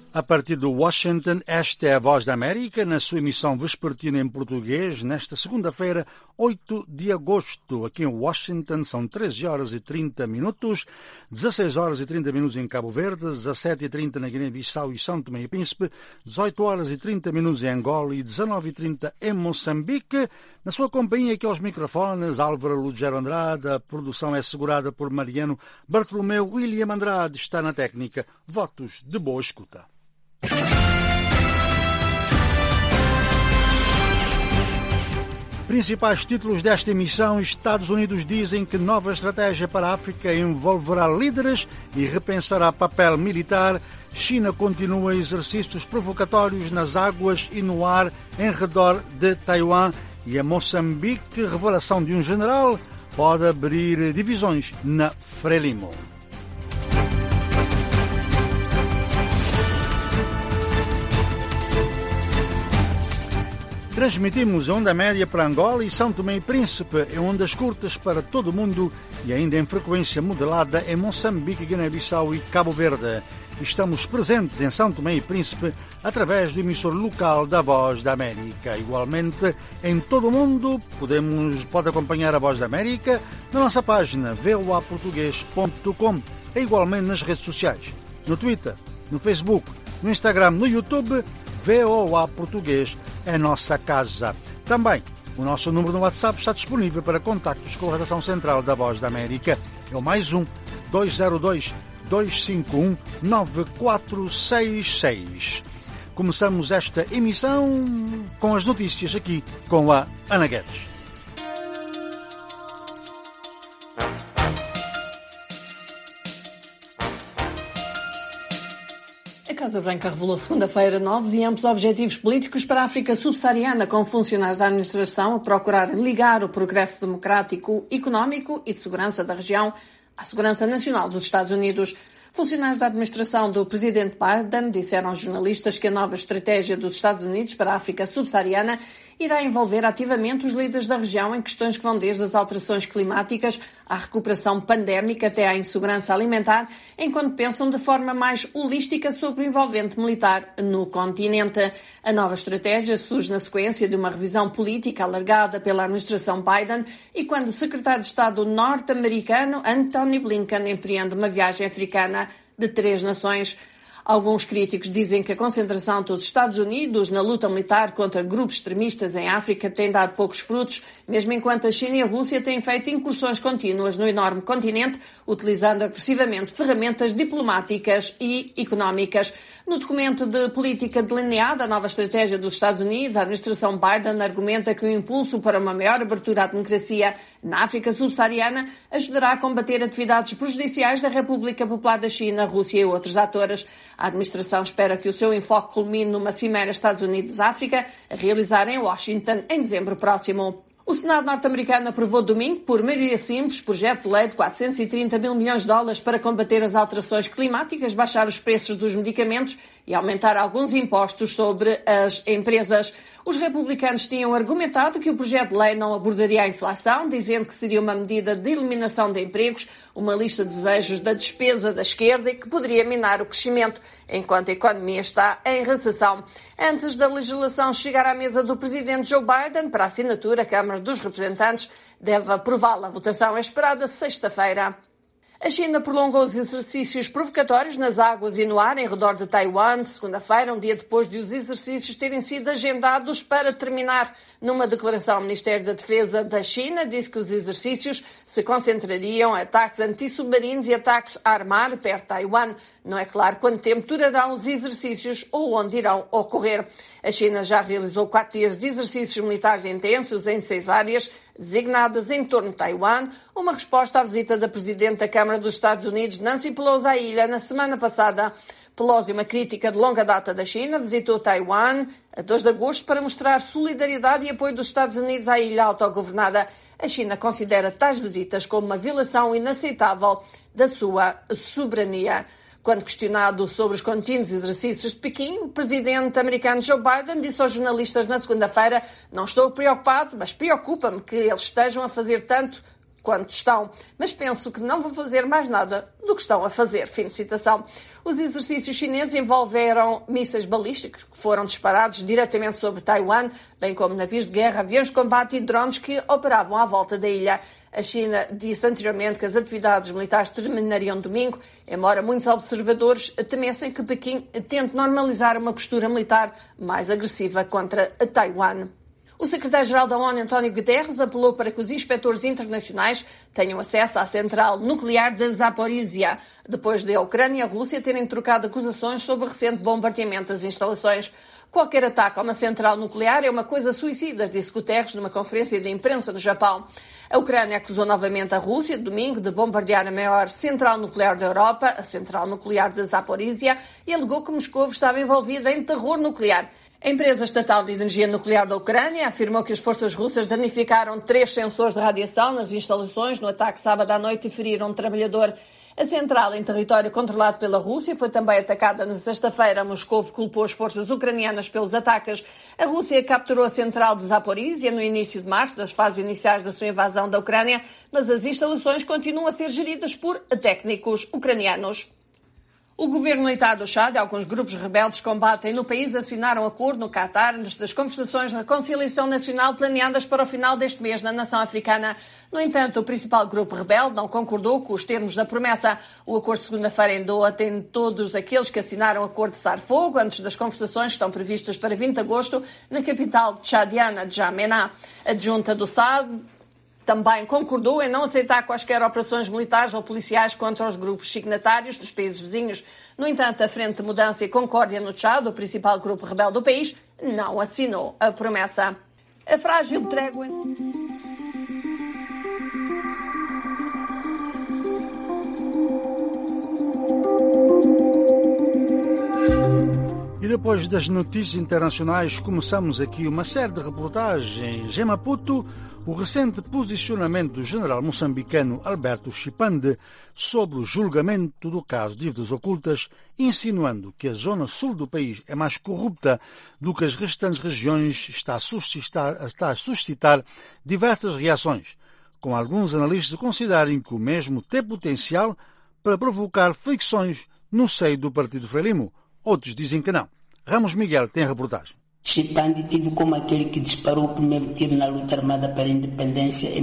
A partir de Washington, esta é a Voz da América, na sua emissão vespertina em português, nesta segunda-feira, 8 de agosto. Aqui em Washington são 13 horas e 30 minutos, 16 horas e 30 minutos em Cabo Verde, 17 e 30 na Guiné-Bissau e São Tomé e Príncipe, 18 horas e 30 minutos em Angola e 19 e 30 em Moçambique. Na sua companhia, aqui aos microfones, Álvaro Lugero Andrade. A produção é assegurada por Mariano Bartolomeu. William Andrade está na técnica. Votos de boa escuta. Principais títulos desta emissão: Estados Unidos dizem que nova estratégia para a África envolverá líderes e repensará papel militar. China continua exercícios provocatórios nas águas e no ar em redor de Taiwan. E a Moçambique, revelação de um general pode abrir divisões na Frelimo. Transmitimos a onda média para Angola e São Tomé e Príncipe, em ondas curtas para todo o mundo e ainda em frequência modelada em Moçambique, Guiné-Bissau e Cabo Verde. Estamos presentes em São Tomé e Príncipe através do emissor local da Voz da América. Igualmente, em todo o mundo, pode acompanhar a Voz da América na nossa página voaportugues.com e igualmente nas redes sociais, no Twitter, no Facebook, no Instagram, no YouTube. VOA Português é nossa casa. Também o nosso número no WhatsApp está disponível para contactos com a redação central da Voz da América. É o +1 202 251 9466. Começamos esta emissão com as notícias aqui com a Ana Guedes. A Casa Branca revelou segunda-feira novos e amplos objetivos políticos para a África subsaariana, com funcionários da administração a procurarem ligar o progresso democrático, económico e de segurança da região à segurança nacional dos Estados Unidos. Funcionários da administração do presidente Biden disseram aos jornalistas que a nova estratégia dos Estados Unidos para a África subsaariana irá envolver ativamente os líderes da região em questões que vão desde as alterações climáticas à recuperação pandémica até à insegurança alimentar, enquanto pensam de forma mais holística sobre o envolvimento militar no continente. A nova estratégia surge na sequência de uma revisão política alargada pela administração Biden e quando o secretário de Estado norte-americano Antony Blinken empreende uma viagem africana de 3 nações. Alguns críticos dizem que a concentração dos Estados Unidos na luta militar contra grupos extremistas em África tem dado poucos frutos, mesmo enquanto a China e a Rússia têm feito incursões contínuas no enorme continente, utilizando agressivamente ferramentas diplomáticas e económicas. No documento de política delineada, a nova estratégia dos Estados Unidos, a administração Biden argumenta que o impulso para uma maior abertura à democracia na África subsaariana ajudará a combater atividades prejudiciais da República Popular da China, Rússia e outros atores. A administração espera que o seu enfoque culmine numa cimeira Estados Unidos-África a realizar em Washington em dezembro próximo. O Senado norte-americano aprovou domingo, por maioria simples, projeto de lei de 430 mil milhões de dólares para combater as alterações climáticas, baixar os preços dos medicamentos e aumentar alguns impostos sobre as empresas. Os republicanos tinham argumentado que o projeto de lei não abordaria a inflação, dizendo que seria uma medida de eliminação de empregos, uma lista de desejos da despesa da esquerda e que poderia minar o crescimento, enquanto a economia está em recessão. Antes da legislação chegar à mesa do presidente Joe Biden para assinatura, a Câmara dos Representantes deve aprová-la. A votação é esperada sexta-feira. A China prolongou os exercícios provocatórios nas águas e no ar em redor de Taiwan, segunda-feira, um dia depois de os exercícios terem sido agendados para terminar. Numa declaração, o Ministério da Defesa da China disse que os exercícios se concentrariam em ataques antissubmarinos e ataques a ar-mar perto de Taiwan. Não é claro quanto tempo durarão os exercícios ou onde irão ocorrer. A China já realizou 4 dias de exercícios militares intensos em 6 áreas designadas em torno de Taiwan, uma resposta à visita da Presidente da Câmara dos Estados Unidos, Nancy Pelosi, à ilha na semana passada. Pelosi, uma crítica de longa data da China, visitou Taiwan a 2 de agosto para mostrar solidariedade e apoio dos Estados Unidos à ilha autogovernada. A China considera tais visitas como uma violação inaceitável da sua soberania. Quando questionado sobre os contínuos exercícios de Pequim, o presidente americano Joe Biden disse aos jornalistas na segunda-feira: "Não estou preocupado, mas preocupa-me que eles estejam a fazer tanto quanto estão, mas penso que não vão fazer mais nada do que estão a fazer. Fim de citação. Os exercícios chineses envolveram mísseis balísticos que foram disparados diretamente sobre Taiwan, bem como navios de guerra, aviões de combate e drones que operavam à volta da ilha. A China disse anteriormente que as atividades militares terminariam domingo, embora muitos observadores temessem que Pequim tente normalizar uma postura militar mais agressiva contra Taiwan. O secretário-geral da ONU, António Guterres, apelou para que os inspetores internacionais tenham acesso à central nuclear de Zaporizhia, depois de a Ucrânia e a Rússia terem trocado acusações sobre o recente bombardeamento das instalações. Qualquer ataque a uma central nuclear é uma coisa suicida, disse Guterres numa conferência de imprensa no Japão. A Ucrânia acusou novamente a Rússia, domingo, de bombardear a maior central nuclear da Europa, a central nuclear de Zaporizhia, e alegou que Moscou estava envolvida em terror nuclear. A empresa estatal de energia nuclear da Ucrânia afirmou que as forças russas danificaram 3 sensores de radiação nas instalações no ataque sábado à noite e feriram um trabalhador. A central, em território controlado pela Rússia, foi também atacada na sexta-feira. Moscou culpou as forças ucranianas pelos ataques. A Rússia capturou a central de Zaporizhia no início de março, das fases iniciais da sua invasão da Ucrânia, mas as instalações continuam a ser geridas por técnicos ucranianos. O governo militar do Chad e alguns grupos rebeldes que combatem no país assinaram acordo no Catar antes das conversações de reconciliação nacional planeadas para o final deste mês na nação africana. No entanto, o principal grupo rebelde não concordou com os termos da promessa. O acordo de segunda-feira em Doha tem todos aqueles que assinaram o acordo de cessar-fogo antes das conversações que estão previstas para 20 de agosto na capital tchadiana de N'Djamena. A junta do SAD também concordou em não aceitar quaisquer operações militares ou policiais contra os grupos signatários dos países vizinhos. No entanto, a Frente de Mudança e Concórdia no Tchad, o principal grupo rebelde do país, não assinou a promessa. A frágil trégua... E depois das notícias internacionais, começamos aqui uma série de reportagens. Em Maputo, o recente posicionamento do general moçambicano Alberto Chipande sobre o julgamento do caso de dívidas ocultas, insinuando que a zona sul do país é mais corrupta do que as restantes regiões, está a suscitar diversas reações, com alguns analistas a considerarem que o mesmo tem potencial para provocar fricções no seio do Partido Frelimo. Outros dizem que não. Ramos Miguel tem a reportagem. Chipande, tido como aquele que disparou o primeiro tiro na luta armada pela independência em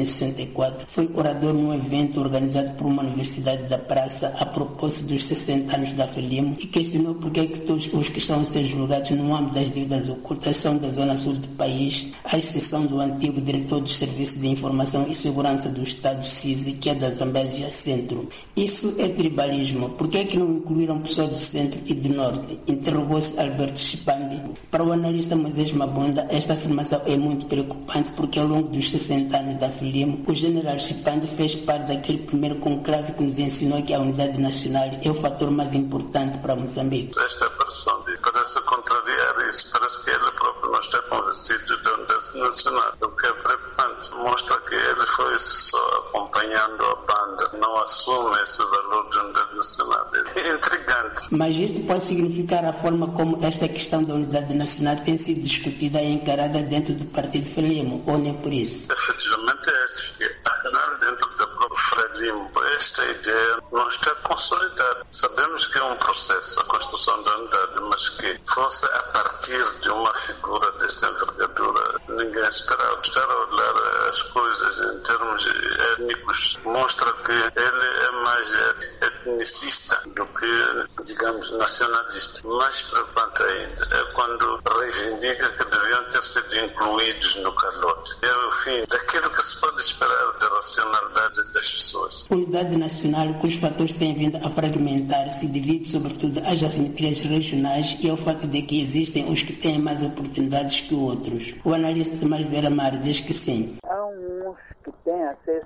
1964, foi orador num evento organizado por uma universidade da praça a propósito dos 60 anos da Frelimo e questionou por que todos os que estão a ser julgados no âmbito das dívidas ocultas são da zona sul do país, à exceção do antigo diretor dos Serviços de Informação e Segurança do Estado, CISI, que é da Zambésia Centro. Isso é tribalismo. Por que não incluíram pessoas do centro e do norte? Interrogou-se Alberto Chipande. Para o analista Moisés Mabunda, esta afirmação é muito preocupante porque ao longo dos 60 anos da Frelimo, o general Chipande fez parte daquele primeiro conclave que nos ensinou que a unidade nacional é o fator mais importante para Moçambique. Esta pressão parece contrariar isso, parece que ele próprio não está convencido da unidade nacional, o que é preocupante. Mostra que ele foi só acompanhando a banda, não assume esse valor da unidade nacional. É intrigante. Mas isto pode significar a forma como esta questão da unidade nacional tem sido discutida e encarada dentro do Partido Frelimo, ou nem por isso? Efetivamente é este que dentro do próprio Frelimo, esta ideia não está consolidada. Sabemos que é um processo, a construção da unidade, mas que fosse a partir de uma figura desta envergadura, ninguém esperava. Estar a olhar as coisas em termos étnicos mostra que ele é mais etnicista do que, digamos, nacionalista. Mais preocupante ainda é quando reivindica que deviam ter sido incluídos no calote. É o fim daquilo que se pode esperar da racionalidade das pessoas. A unidade nacional, cujos fatores têm vindo a fragmentar-se, devido sobretudo às assimetrias regionais e ao fato de que existem os que têm mais oportunidades que outros. O analista Tomás Vera Mar diz que sim. Há uns que têm acesso ao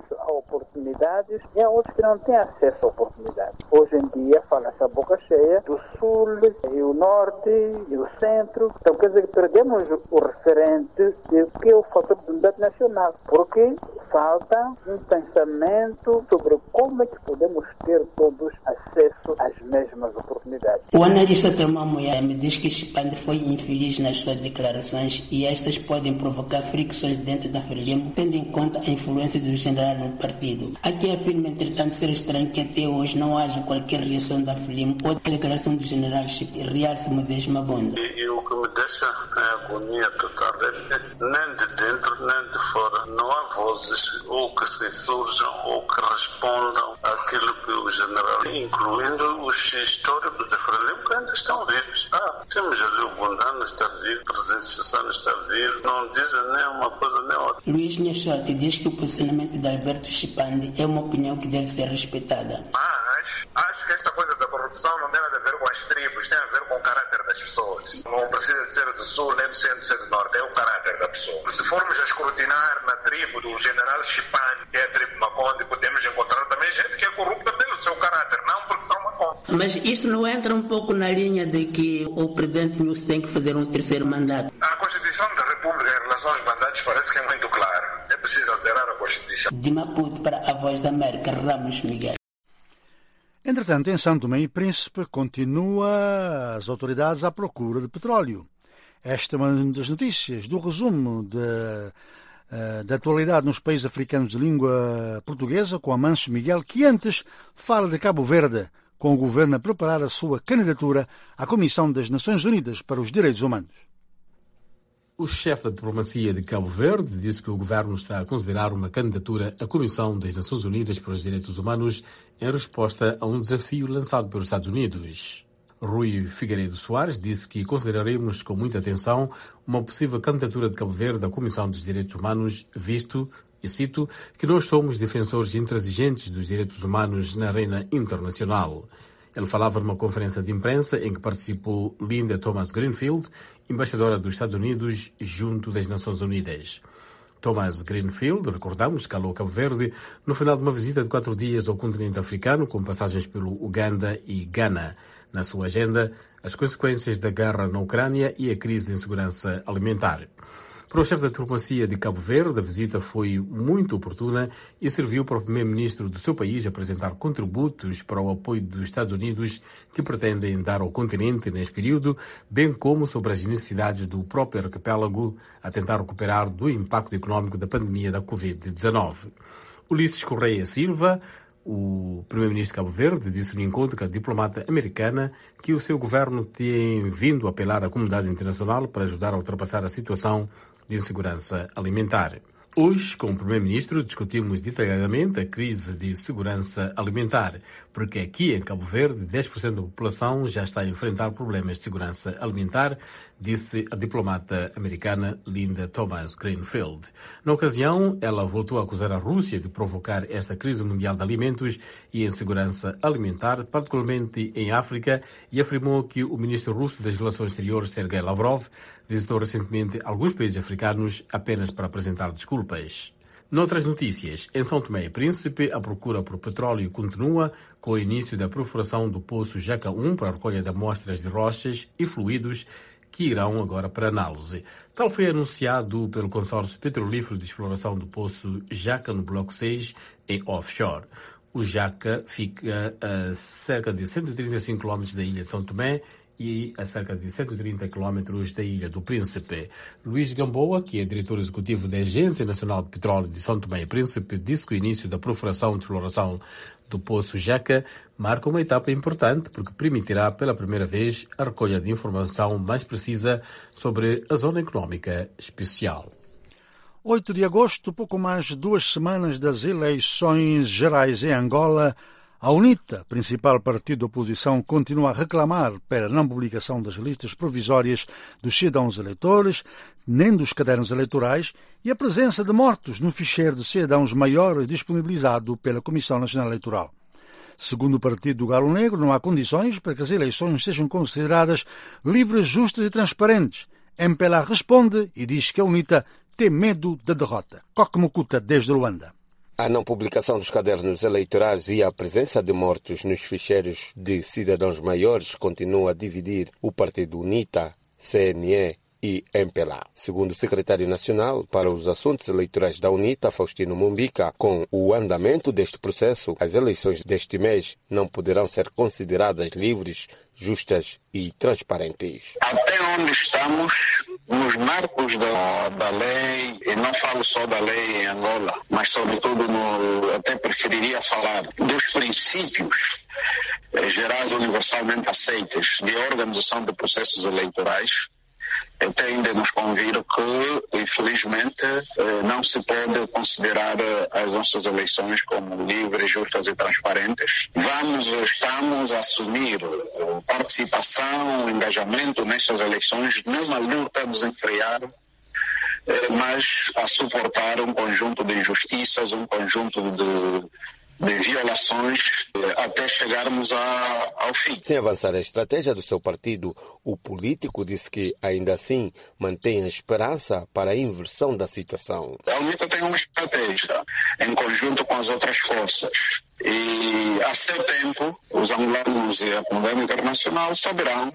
oportunidades e há outros que não têm acesso a oportunidades. Hoje em dia fala-se a boca cheia do Sul e o Norte e o Centro. Então quer dizer que perdemos o referente de o que é o fator de unidade nacional, porque falta um pensamento sobre como é que podemos ter todos acesso às mesmas oportunidades. O analista Telma Moyame diz que Chipande foi infeliz nas suas declarações e estas podem provocar fricções dentro da Frelimo, tendo em conta a influência do general no partido. Há quem afirma, entretanto, ser estranho que até hoje não haja qualquer reação da Frelimo ou a declaração do general Realce Moisés Mabonda. E o que me deixa em agonia total é que nem de dentro nem de fora não há vozes ou que se insurjam ou que respondam àquilo que o general, incluindo os históricos da Frelimo, que ainda estão vivos. Temos ali o Bundano está vivo, o presidente Sassano está vivo, não dizem nem uma coisa nem outra. Luís Nhachote diz que o posicionamento de Alberto Chipande é uma opinião que deve ser respeitada. Acho que esta coisa da corrupção não tem nada a ver com as tribos, tem a ver com o caráter das pessoas. Não precisa de ser do Sul, nem do Centro, ser do Norte, é o caráter da pessoa. Se formos a escrutinar na tribo do general Chipande, que é a tribo Maconde, podemos encontrar também gente que é corrupta pelo seu caráter, não porque são Maconde. Mas isso não entra um pouco na linha de que o presidente Nunes tem que fazer um terceiro mandato? A Constituição da República em relação aos mandatos parece que é muito clara. É preciso alterar a Constituição. De Maputo para a Voz da América, Ramos Miguel. Entretanto, em São Tomé e Príncipe, continua as autoridades à procura de petróleo. Esta é uma das notícias do resumo da atualidade nos países africanos de língua portuguesa, com Amancio Miguel, que antes fala de Cabo Verde, com o governo a preparar a sua candidatura à Comissão das Nações Unidas para os Direitos Humanos. O chefe da diplomacia de Cabo Verde disse que o governo está a considerar uma candidatura à Comissão das Nações Unidas para os Direitos Humanos em resposta a um desafio lançado pelos Estados Unidos. Rui Figueiredo Soares disse que consideraremos com muita atenção uma possível candidatura de Cabo Verde à Comissão dos Direitos Humanos, visto, e cito, que nós somos defensores intransigentes dos direitos humanos na arena internacional. Ele falava numa conferência de imprensa em que participou Linda Thomas-Greenfield, embaixadora dos Estados Unidos junto das Nações Unidas. Thomas-Greenfield, recordamos, calou Cabo Verde no final de uma visita de 4 dias ao continente africano, com passagens pelo Uganda e Ghana. Na sua agenda, as consequências da guerra na Ucrânia e a crise de insegurança alimentar. Para o chefe da diplomacia de Cabo Verde, a visita foi muito oportuna e serviu para o primeiro-ministro do seu país apresentar contributos para o apoio dos Estados Unidos que pretendem dar ao continente neste período, bem como sobre as necessidades do próprio arquipélago a tentar recuperar do impacto econômico da pandemia da Covid-19. Ulisses Correia Silva, o primeiro-ministro de Cabo Verde, disse no encontro com a diplomata americana que o seu governo tem vindo a apelar à comunidade internacional para ajudar a ultrapassar a situação de insegurança alimentar. Hoje, com o primeiro-ministro, discutimos detalhadamente a crise de segurança alimentar, porque aqui em Cabo Verde 10% da população já está a enfrentar problemas de segurança alimentar, disse a diplomata americana Linda Thomas-Greenfield. Na ocasião, ela voltou a acusar a Rússia de provocar esta crise mundial de alimentos e insegurança alimentar, particularmente em África, e afirmou que o ministro russo das Relações Exteriores, Sergei Lavrov, visitou recentemente alguns países africanos apenas para apresentar desculpas. Noutras notícias, em São Tomé e Príncipe, a procura por petróleo continua com o início da perfuração do poço Jaca 1 para a recolha de amostras de rochas e fluidos que irão agora para análise. Tal foi anunciado pelo consórcio petrolífero de exploração do poço Jaca no Bloco 6, em offshore. O Jaca fica a cerca de 135 km da ilha de São Tomé e a cerca de 130 km da Ilha do Príncipe. Luís Gamboa, que é diretor executivo da Agência Nacional de Petróleo de São Tomé e Príncipe, disse que o início da perfuração de exploração do poço Jaca marca uma etapa importante porque permitirá pela primeira vez a recolha de informação mais precisa sobre a zona económica especial. 8 de agosto, pouco mais de 2 semanas das eleições gerais em Angola, a UNITA, principal partido da oposição, continua a reclamar pela não publicação das listas provisórias dos cidadãos eleitores, nem dos cadernos eleitorais, e a presença de mortos no ficheiro de cidadãos maiores disponibilizado pela Comissão Nacional Eleitoral. Segundo o partido do Galo Negro, não há condições para que as eleições sejam consideradas livres, justas e transparentes. MPLA responde e diz que a UNITA tem medo da derrota. Coque Mucuta, desde Luanda. A não publicação dos cadernos eleitorais e a presença de mortos nos ficheiros de cidadãos maiores continua a dividir o partido UNITA, CNE e MPLA. Segundo o secretário nacional para os assuntos eleitorais da UNITA, Faustino Mumbica, com o andamento deste processo, as eleições deste mês não poderão ser consideradas livres, justas e transparentes. Até onde estamos, nos marcos da lei, e não falo só da lei em Angola, mas sobretudo, até preferiria falar dos princípios gerais universalmente aceitos de organização de processos eleitorais, tendem-nos convir que, infelizmente, não se pode considerar as nossas eleições como livres, justas e transparentes. Estamos a assumir participação, engajamento nestas eleições numa luta desenfreada, mas a suportar um conjunto de injustiças, um conjunto de violações até chegarmos ao fim. Sem avançar a estratégia do seu partido, o político disse que, ainda assim, mantém a esperança para a inversão da situação. A UNITA tem uma estratégia em conjunto com as outras forças. E, a seu tempo, os angolanos e a comunidade internacional saberão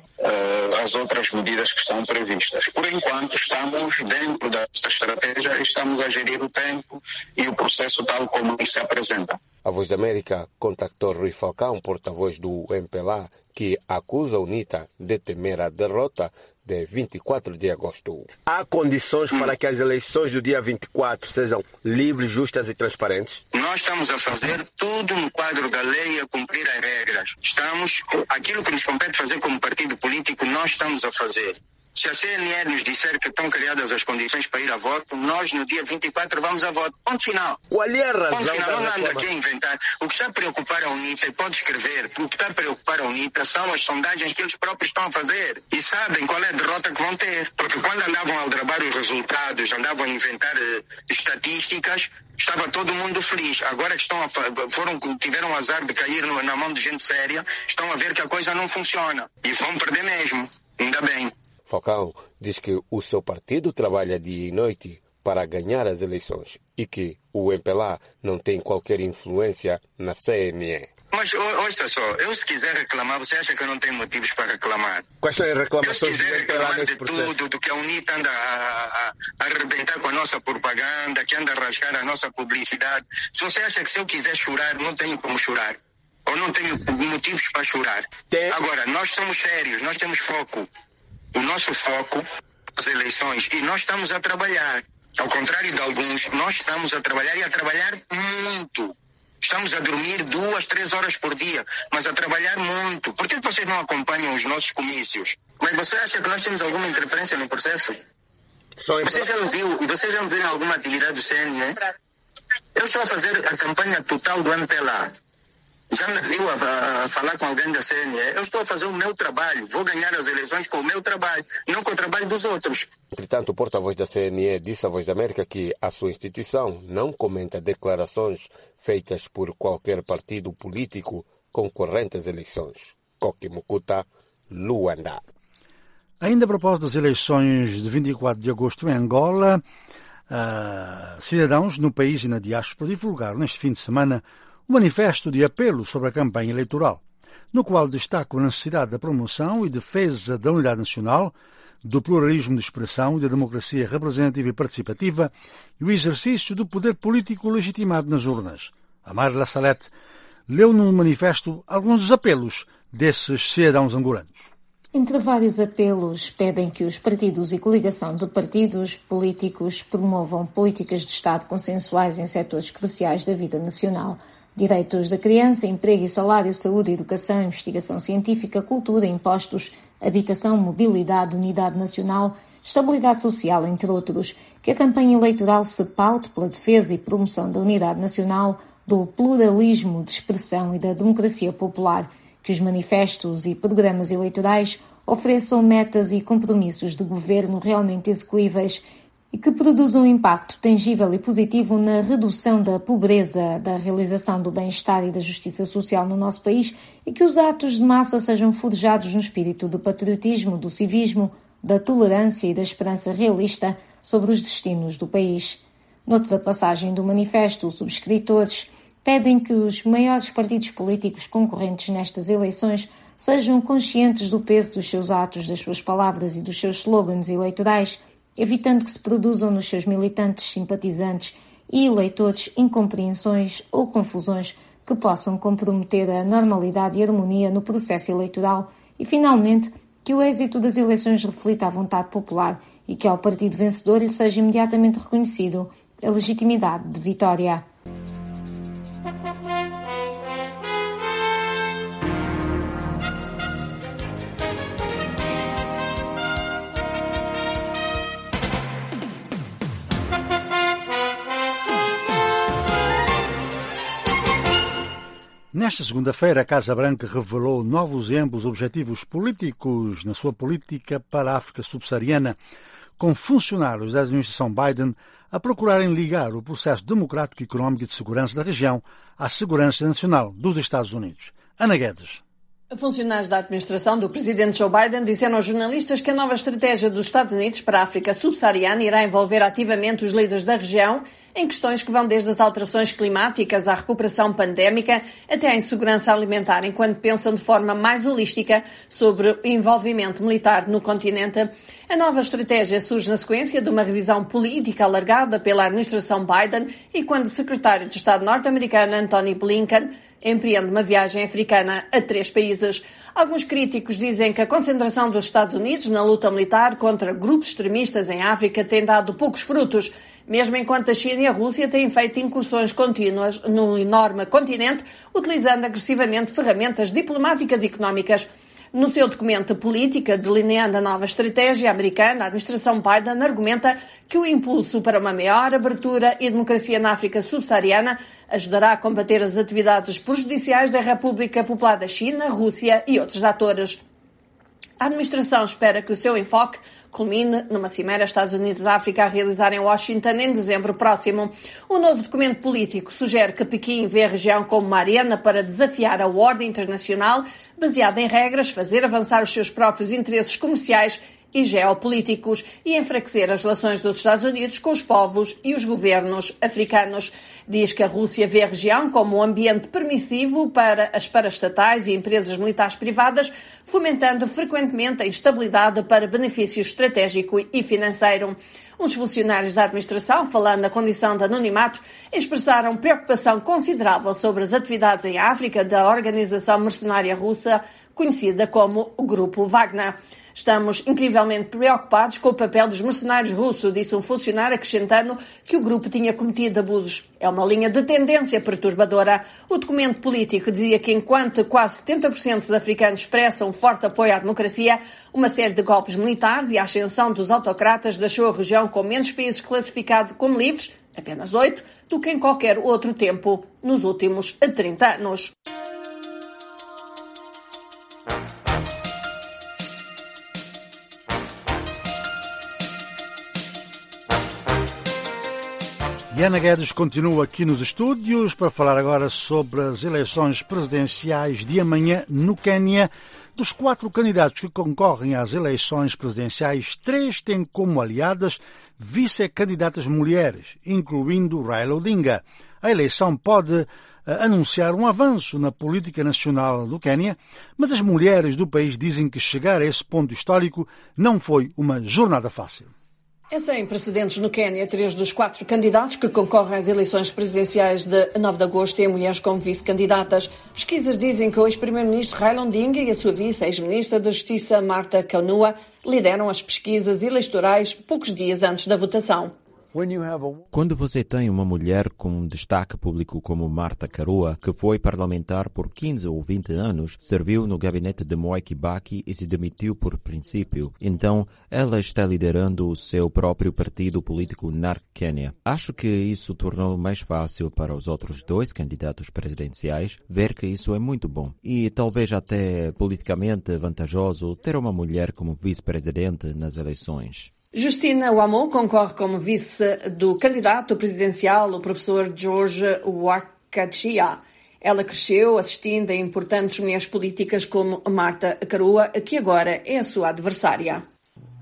as outras medidas que estão previstas. Por enquanto, estamos dentro desta estratégia, estamos a gerir o tempo e o processo tal como ele se apresenta. A Voz da América contactou Rui Falcão, porta-voz do MPLA, que acusa a UNITA de temer a derrota de 24 de agosto. Há condições para que as eleições do dia 24 sejam livres, justas e transparentes? Nós estamos a fazer tudo no quadro da lei, a cumprir as regras. Aquilo que nos compete fazer como partido político, nós estamos a fazer. Se a CNE nos disser que estão criadas as condições para ir a voto, nós no dia 24 vamos a voto. Ponto final. Qual é a razão? Ponto final. Não anda aqui a inventar. O que está a preocupar a UNITA, e pode escrever, o que está a preocupar a UNITA são as sondagens que eles próprios estão a fazer. E sabem qual é a derrota que vão ter. Porque quando andavam a aldrabar os resultados, andavam a inventar estatísticas, estava todo mundo feliz. Agora que tiveram o azar de cair na mão de gente séria, estão a ver que a coisa não funciona. E vão perder mesmo. Ainda bem. Falcão diz que o seu partido trabalha dia e noite para ganhar as eleições e que o MPLA não tem qualquer influência na CNE. Mas, ouça só, eu se quiser reclamar, você acha que eu não tenho motivos para reclamar? Quais são as reclamações? Eu se quiser reclamar de tudo, do que a UNITA anda a arrebentar com a nossa propaganda, que anda a rasgar a nossa publicidade. Se você acha que se eu quiser chorar, não tenho como chorar. Ou não tenho motivos para chorar. Agora, nós somos sérios, nós temos foco. O nosso foco, as eleições, e nós estamos a trabalhar. Ao contrário de alguns, nós estamos a trabalhar e a trabalhar muito. Estamos a dormir 2, 3 horas por dia, mas a trabalhar muito. Por que vocês não acompanham os nossos comícios? Mas você acha que nós temos alguma interferência no processo? Você já me viu alguma atividade do CNE? Eu estou a fazer a campanha total do MPLA. Já me viu a falar com alguém da CNE? Eu estou a fazer o meu trabalho. Vou ganhar as eleições com o meu trabalho, não com o trabalho dos outros. Entretanto, o porta-voz da CNE disse à Voz da América que a sua instituição não comenta declarações feitas por qualquer partido político concorrente às eleições. Koki Mukuta, Luanda. Ainda a propósito das eleições de 24 de agosto em Angola, cidadãos no país e na diáspora divulgaram neste fim de semana um manifesto de apelo sobre a campanha eleitoral, no qual destacam a necessidade da promoção e defesa da unidade nacional, do pluralismo de expressão e da democracia representativa e participativa e o exercício do poder político legitimado nas urnas. A Marla Salete leu no manifesto alguns dos apelos desses cidadãos angolanos. Entre vários apelos, pedem que os partidos e coligação de partidos políticos promovam políticas de Estado consensuais em setores cruciais da vida nacional. Direitos da criança, emprego e salário, saúde, educação, investigação científica, cultura, impostos, habitação, mobilidade, unidade nacional, estabilidade social, entre outros. Que a campanha eleitoral se paute pela defesa e promoção da unidade nacional, do pluralismo de expressão e da democracia popular. Que os manifestos e programas eleitorais ofereçam metas e compromissos de governo realmente execuíveis e que produzam um impacto tangível e positivo na redução da pobreza, da realização do bem-estar e da justiça social no nosso país e que os atos de massa sejam forjados no espírito do patriotismo, do civismo, da tolerância e da esperança realista sobre os destinos do país. Noutra passagem do manifesto, os subscritores pedem que os maiores partidos políticos concorrentes nestas eleições sejam conscientes do peso dos seus atos, das suas palavras e dos seus slogans eleitorais, evitando que se produzam nos seus militantes, simpatizantes e eleitores incompreensões ou confusões que possam comprometer a normalidade e harmonia no processo eleitoral e, finalmente, que o êxito das eleições reflita a vontade popular e que ao partido vencedor lhe seja imediatamente reconhecido a legitimidade de vitória. Nesta segunda-feira, a Casa Branca revelou novos e amplos objetivos políticos na sua política para a África subsaariana, com funcionários da administração Biden a procurarem ligar o processo democrático, económico e de segurança da região à segurança nacional dos Estados Unidos. Ana Guedes. Funcionários da administração do presidente Joe Biden disseram aos jornalistas que a nova estratégia dos Estados Unidos para a África subsaariana irá envolver ativamente os líderes da região em questões que vão desde as alterações climáticas à recuperação pandémica até à insegurança alimentar, enquanto pensam de forma mais holística sobre o envolvimento militar no continente. A nova estratégia surge na sequência de uma revisão política alargada pela administração Biden e quando o secretário de Estado norte-americano Antony Blinken empreende uma viagem africana a 3 países. Alguns críticos dizem que a concentração dos Estados Unidos na luta militar contra grupos extremistas em África tem dado poucos frutos, mesmo enquanto a China e a Rússia têm feito incursões contínuas no enorme continente, utilizando agressivamente ferramentas diplomáticas e económicas. No seu documento de política, delineando a nova estratégia americana, a administração Biden argumenta que o impulso para uma maior abertura e democracia na África subsaariana ajudará a combater as atividades prejudiciais da República Popular da China, Rússia e outros atores. A administração espera que o seu enfoque culmine numa cimeira Estados Unidos-África a realizar em Washington em dezembro próximo. O novo documento político sugere que Pequim vê a região como uma arena para desafiar a ordem internacional baseada em regras, fazer avançar os seus próprios interesses comerciais e geopolíticos e enfraquecer as relações dos Estados Unidos com os povos e os governos africanos. Diz que a Rússia vê a região como um ambiente permissivo para as paraestatais e empresas militares privadas, fomentando frequentemente a instabilidade para benefício estratégico e financeiro. Uns funcionários da administração, falando na condição de anonimato, expressaram preocupação considerável sobre as atividades em África da organização mercenária russa, conhecida como o Grupo Wagner. Estamos incrivelmente preocupados com o papel dos mercenários russos, disse um funcionário, acrescentando que o grupo tinha cometido abusos. É uma linha de tendência perturbadora. O documento político dizia que enquanto quase 70% dos africanos expressam um forte apoio à democracia, uma série de golpes militares e a ascensão dos autocratas deixou a região com menos países classificados como livres, apenas 8, do que em qualquer outro tempo nos últimos 30 anos. E Ana Guedes continua aqui nos estúdios para falar agora sobre as eleições presidenciais de amanhã no Quênia. Dos 4 candidatos que concorrem às eleições presidenciais, 3 têm como aliadas vice-candidatas mulheres, incluindo Raila Odinga. A eleição pode anunciar um avanço na política nacional do Quênia, mas as mulheres do país dizem que chegar a esse ponto histórico não foi uma jornada fácil. É sem precedentes no Quênia. 3 dos 4 candidatos que concorrem às eleições presidenciais de 9 de agosto têm mulheres como vice-candidatas. Pesquisas dizem que o ex-primeiro-ministro Raila Odinga e a sua vice, a ex-ministra da Justiça Martha Karua, lideram as pesquisas eleitorais poucos dias antes da votação. Quando você tem uma mulher com um destaque público como Martha Karua, que foi parlamentar por 15 ou 20 anos, serviu no gabinete de Mwai Kibaki e se demitiu por princípio, então ela está liderando o seu próprio partido político na Quênia. Acho que isso tornou mais fácil para os outros 2 candidatos presidenciais ver que isso é muito bom e talvez até politicamente vantajoso ter uma mulher como vice-presidente nas eleições. Justina Wamo concorre como vice do candidato presidencial, o professor George Wakachia. Ela cresceu assistindo a importantes mulheres políticas como Martha Karua, que agora é a sua adversária.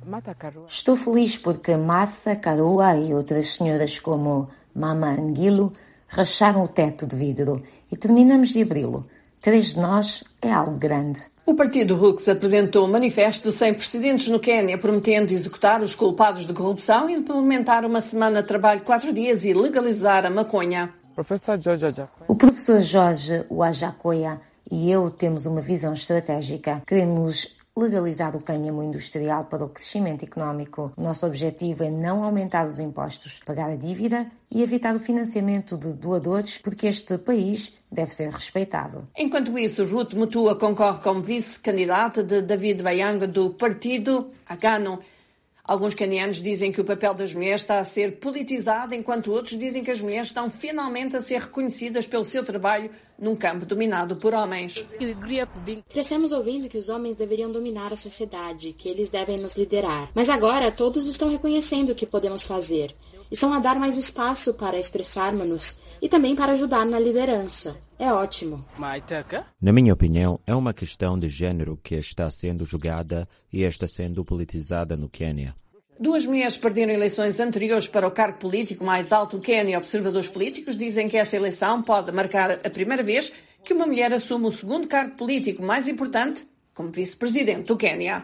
Estou feliz porque Martha Karua e outras senhoras como Mama Anguilo racharam o teto de vidro e terminamos de abri-lo. 3 de nós é algo grande. O partido Hux apresentou um manifesto sem precedentes no Quênia, prometendo executar os culpados de corrupção e implementar uma semana de trabalho de 4 dias e legalizar a maconha. O professor Jorge Wajakoya e eu temos uma visão estratégica. Queremos legalizar o cânhamo industrial para o crescimento económico. O nosso objetivo é não aumentar os impostos, pagar a dívida e evitar o financiamento de doadores, porque este país deve ser respeitado. Enquanto isso, Ruth Mutua concorre como vice-candidata de David Bayanga do partido Agano. Alguns canianos dizem que o papel das mulheres está a ser politizado, enquanto outros dizem que as mulheres estão finalmente a ser reconhecidas pelo seu trabalho num campo dominado por homens. Crescemos ouvindo que os homens deveriam dominar a sociedade, que eles devem nos liderar. Mas agora todos estão reconhecendo o que podemos fazer. Estão a dar mais espaço para expressarmos-nos e também para ajudar na liderança. É ótimo. Na minha opinião, é uma questão de gênero que está sendo julgada e está sendo politizada no Quênia. 2 mulheres perderam eleições anteriores para o cargo político mais alto do Quênia. Observadores políticos dizem que esta eleição pode marcar a primeira vez que uma mulher assume o segundo cargo político mais importante como vice-presidente do Quênia.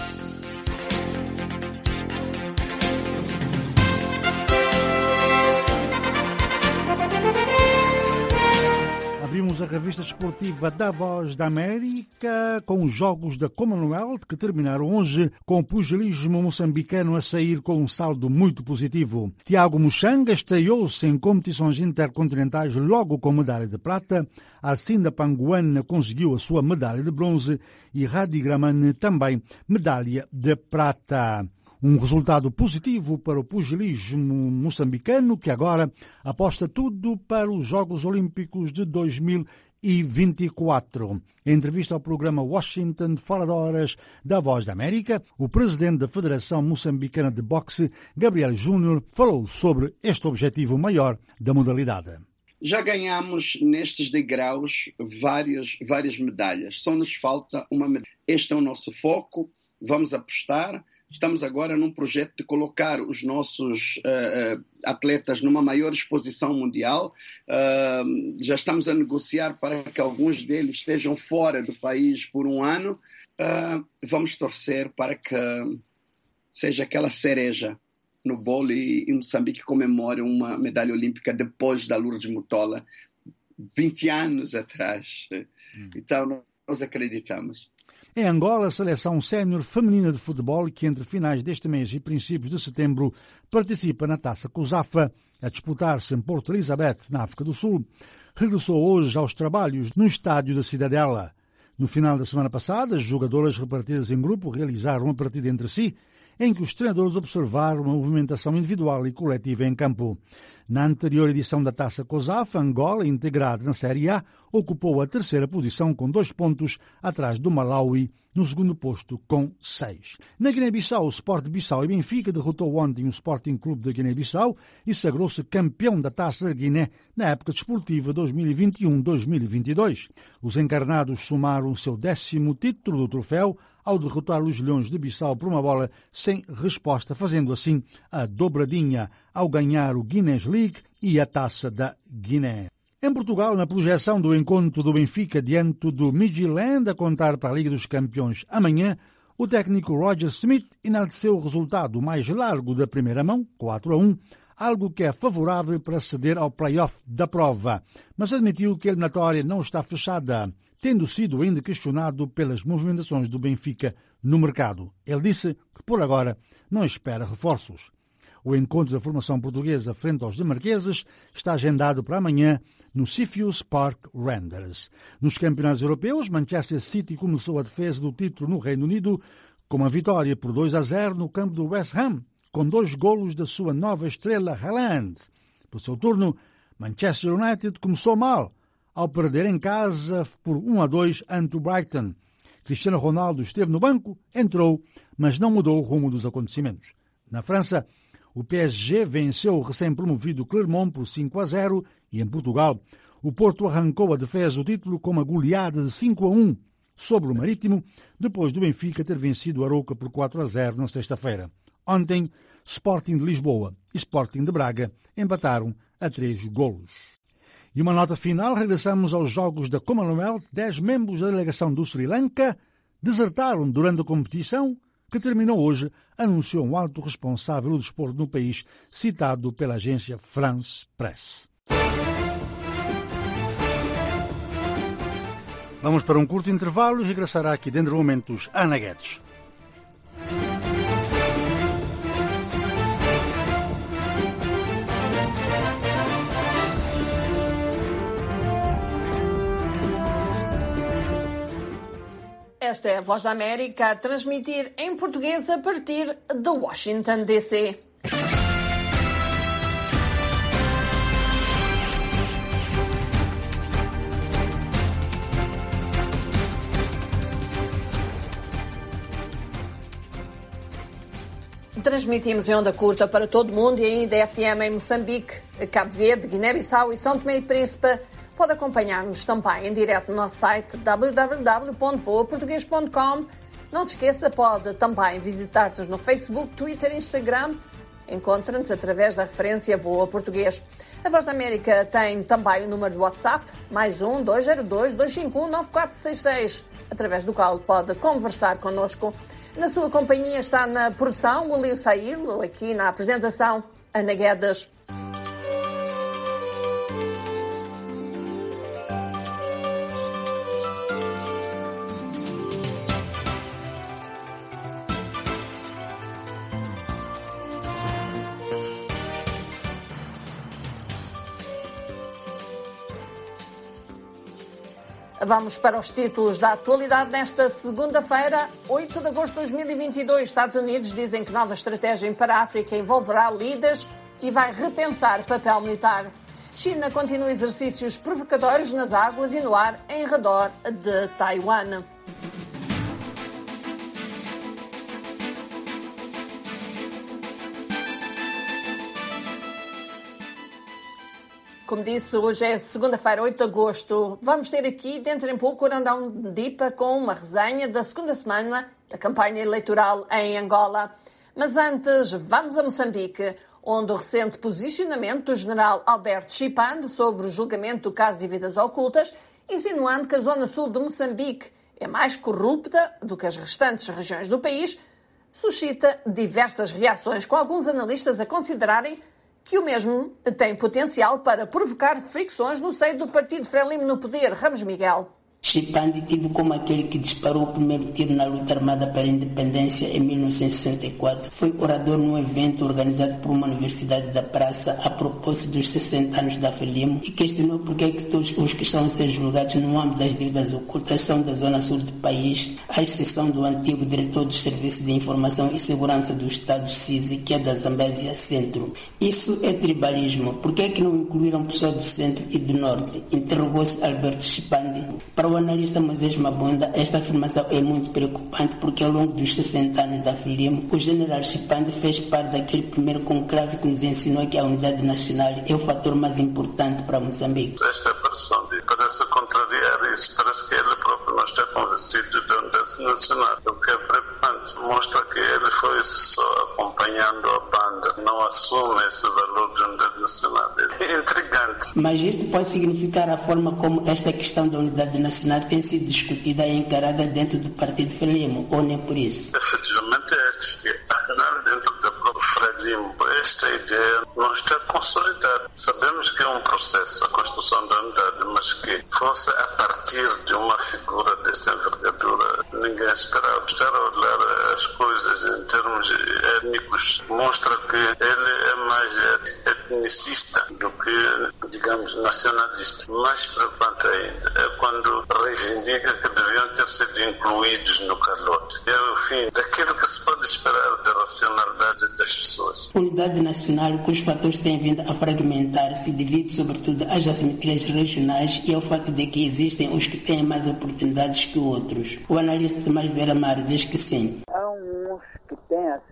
Abrimos a revista desportiva da Voz da América com os Jogos da Commonwealth que terminaram hoje com o pugilismo moçambicano a sair com um saldo muito positivo. Tiago Muxanga estreou-se em competições intercontinentais logo com medalha de prata, Alcinda Panguana conseguiu a sua medalha de bronze e Hadi Gramane também medalha de prata. Um resultado positivo para o pugilismo moçambicano, que agora aposta tudo para os Jogos Olímpicos de 2024. Em entrevista ao programa Washington Fora de Horas da Voz da América, o presidente da Federação Moçambicana de Boxe, Gabriel Júnior, falou sobre este objetivo maior da modalidade. Já ganhamos nestes degraus várias medalhas. Só nos falta uma medalha. Este é o nosso foco. Vamos apostar. Estamos agora num projeto de colocar os nossos atletas numa maior exposição mundial. Já estamos a negociar para que alguns deles estejam fora do país por um ano. Vamos torcer para que seja aquela cereja no bolo e Moçambique comemore uma medalha olímpica depois da Lourdes Mutola, 20 anos atrás. Então, nós acreditamos. Em Angola, a seleção sénior feminina de futebol, que entre finais deste mês e princípios de setembro participa na Taça COSAFA, a disputar-se em Porto Elizabeth, na África do Sul, regressou hoje aos trabalhos no estádio da Cidadela. No final da semana passada, as jogadoras repartidas em grupo realizaram uma partida entre si, em que os treinadores observaram uma movimentação individual e coletiva em campo. Na anterior edição da Taça COSAFA, Angola, integrada na Série A, ocupou a 3ª posição com 2 pontos, atrás do Malawi, no segundo posto com 6. Na Guiné-Bissau, o Sport Bissau e Benfica derrotou ontem o Sporting Clube da Guiné-Bissau e sagrou-se campeão da Taça da Guiné na época desportiva 2021-2022. Os encarnados somaram o seu 10º título do troféu ao derrotar os Leões de Bissau por uma bola sem resposta, fazendo assim a dobradinha ao ganhar o Guinness League e a Taça da Guiné. Em Portugal, na projeção do encontro do Benfica diante do Midtjylland a contar para a Liga dos Campeões amanhã, o técnico Roger Smith enalteceu o resultado mais largo da primeira mão, 4-1, algo que é favorável para aceder ao play-off da prova, mas admitiu que a eliminatória não está fechada, tendo sido ainda questionado pelas movimentações do Benfica no mercado. Ele disse que, por agora, não espera reforços. O encontro da formação portuguesa frente aos dinamarqueses está agendado para amanhã no Cepheus Park Rangers. Nos campeonatos europeus, Manchester City começou a defesa do título no Reino Unido com uma vitória por 2-0 no campo do West Ham, com 2 golos da sua nova estrela Haaland. Por seu turno, Manchester United começou mal, ao perder em casa por 1-2 ante o Brighton. Cristiano Ronaldo esteve no banco, entrou, mas não mudou o rumo dos acontecimentos. Na França, o PSG venceu o recém-promovido Clermont por 5-0 e, em Portugal, o Porto arrancou a defesa do título com uma goleada de 5-1 sobre o Marítimo, depois do Benfica ter vencido o Arouca por 4-0 na sexta-feira. Ontem, Sporting de Lisboa e Sporting de Braga empataram a 3 golos. E uma nota final, regressamos aos Jogos da Commonwealth. 10 membros da delegação do Sri Lanka desertaram durante a competição, que terminou hoje, anunciou um alto responsável do desporto no país, citado pela agência France Press. Vamos para um curto intervalo e regressará aqui dentro de momentos Ana Guedes. Esta é a Voz da América a transmitir em português a partir de Washington, D.C. Transmitimos em onda curta para todo o mundo e ainda FM em Moçambique, Cabo Verde, Guiné-Bissau e São Tomé e Príncipe. Pode acompanhar-nos também em direto no nosso site www.voaportugues.com. Não se esqueça, pode também visitar-nos no Facebook, Twitter e Instagram. Encontra-nos através da referência Voa Português. A Voz da América tem também o número de WhatsApp, +1 202 251 9466, através do qual pode conversar connosco. Na sua companhia está na produção o Lio Sailo, aqui na apresentação Ana Guedes. Vamos para os títulos da atualidade nesta segunda-feira, 8 de agosto de 2022. Estados Unidos dizem que nova estratégia para a África envolverá líderes e vai repensar papel militar. China continua exercícios provocadores nas águas e no ar em redor de Taiwan. Como disse, hoje é segunda-feira, 8 de agosto. Vamos ter aqui, dentro em pouco, o Orandão Dipa com uma resenha da segunda semana da campanha eleitoral em Angola. Mas antes, vamos a Moçambique, onde o recente posicionamento do general Alberto Chipande sobre o julgamento do caso de vidas ocultas, insinuando que a zona sul de Moçambique é mais corrupta do que as restantes regiões do país, suscita diversas reações, com alguns analistas a considerarem que o mesmo tem potencial para provocar fricções no seio do Partido Frelimo no poder. Ramos Miguel. Chipande, tido como aquele que disparou o primeiro tiro na luta armada pela independência em 1964, foi orador num evento organizado por uma universidade da praça a propósito dos 60 anos da Frelimo e questionou por que todos os que estão a ser julgados no âmbito das dívidas ocultas são da zona sul do país, à exceção do antigo diretor do Serviço de Informação e Segurança do Estado, CISI, que é da Zambésia Centro. Isso é tribalismo. Por que não incluíram pessoas do centro e do norte? Interrogou-se Alberto Chipande. Para o analista Moisés Mabunda, esta afirmação é muito preocupante porque ao longo dos 60 anos da Frelimo, o general Chipande fez parte daquele primeiro conclave que nos ensinou que a unidade nacional é o fator mais importante para Moçambique. Esta aparição parece contrariar isso, parece que ele próprio não está convencido da unidade nacional, o que é preocupante. Mostra que ele foi só acompanhando a banda, não assume esse valor de unidade nacional. É intrigante. Mas isto pode significar a forma como esta questão da unidade nacional tem sido discutida e encarada dentro do Partido Frelimo, ou nem por isso? Efetivamente é este dentro do próprio Frelimo. Esta ideia não está consolidada. Sabemos que é um processo, a construção da unidade, mas que fosse a partir de uma figura desta envergadura, ninguém esperava. Estar a olhar as coisas em termos étnicos mostra que ele é mais etnicista do que, digamos, nacionalista. Mais preocupante ainda é quando reivindica que deviam ter sido incluídos no calote. É o fim daquilo que se pode esperar da racionalidade das pessoas. Unidade nacional, cujos fatores têm vindo a fragmentar-se devido, sobretudo, às assimetrias regionais e ao fato de que existem os que têm mais oportunidades que outros. O analista Tomás Vera Mar diz que sim. Há uns que têm acesso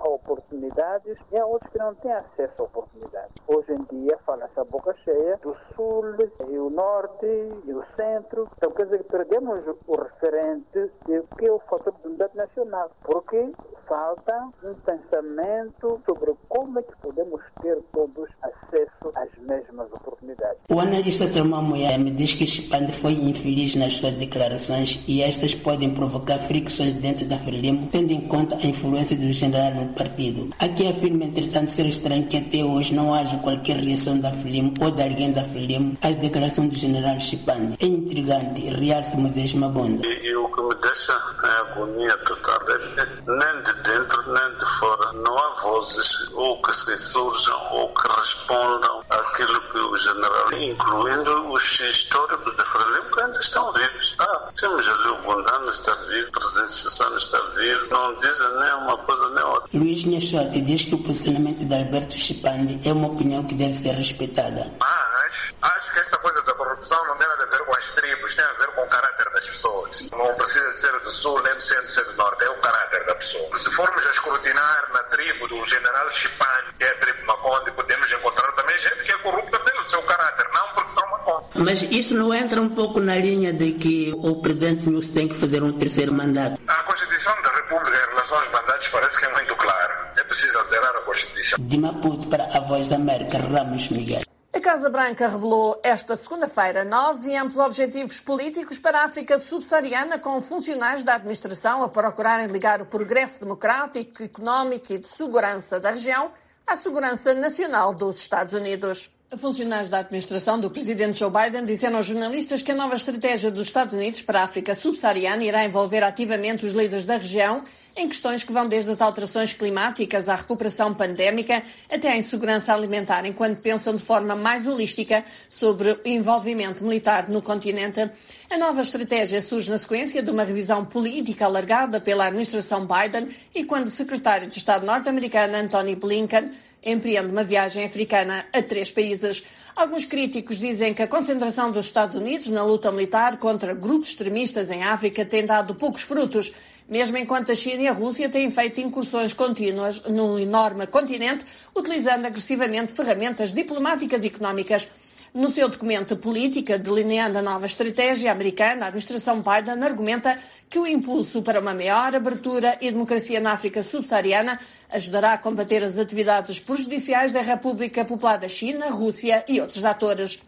a oportunidades e há outros que não têm acesso a oportunidades. Hoje em dia fala-se a boca cheia do sul e o norte e o centro. Então quer dizer que perdemos o referente de que é o fator de unidade nacional, porque falta um pensamento sobre como é que podemos ter todos acesso às mesmas oportunidades. O analista Telma Moyame diz que Chipande foi infeliz nas suas declarações e estas podem provocar fricções dentro da Frelimo, tendo em conta a influência do general no partido. Aqui afirma, entretanto, ser estranho que até hoje não haja qualquer reação da Frelimo ou de alguém da Frelimo às declarações do general Chipande. É intrigante, realça Moisés Mabondo. E o que me deixa em agonia total é que nem de dentro nem de fora não há vozes ou que se surjam ou que respondam àquilo que o general, incluindo os históricos da Frelimo, que ainda estão vivos. Temos ali o Bundano está vivo, o presidente Sassano está vivo, não dizem nem uma coisa nem outra. Luís Nhachote diz que o posicionamento de Alberto Chipande é uma opinião que deve ser respeitada. Acho que essa coisa da corrupção não tem nada a ver com as tribos, tem a ver com o caráter das pessoas. Não precisa de ser do sul, nem do centro, ser do norte, é o caráter da pessoa. Se formos a escrutinar na tribo do general Chipande, que é a tribo Maconde, podemos encontrar também gente que é corrupta pelo seu caráter, não porque são Maconde. Mas isso não entra um pouco na linha de que o presidente Nunes tem que fazer um terceiro mandato? A Constituição da República em relação aos mandatos parece que é muito clara. É preciso alterar a Constituição. De Maputo para a Voz da América, Ramos Miguel. A Casa Branca revelou esta segunda-feira novos e amplos objetivos políticos para a África subsaariana, com funcionários da administração a procurarem ligar o progresso democrático, económico e de segurança da região à segurança nacional dos Estados Unidos. Funcionários da administração do presidente Joe Biden disseram aos jornalistas que a nova estratégia dos Estados Unidos para a África subsaariana irá envolver ativamente os líderes da região em questões que vão desde as alterações climáticas à recuperação pandémica até à insegurança alimentar, enquanto pensam de forma mais holística sobre o envolvimento militar no continente. A nova estratégia surge na sequência de uma revisão política alargada pela administração Biden e quando o secretário de Estado norte-americano Antony Blinken empreende uma viagem africana a 3 países. Alguns críticos dizem que a concentração dos Estados Unidos na luta militar contra grupos extremistas em África tem dado poucos frutos, mesmo enquanto a China e a Rússia têm feito incursões contínuas no enorme continente, utilizando agressivamente ferramentas diplomáticas e económicas. No seu documento Política, delineando a nova estratégia americana, a administração Biden argumenta que o impulso para uma maior abertura e democracia na África subsaariana ajudará a combater as atividades prejudiciais da República Popular da China, Rússia e outros atores.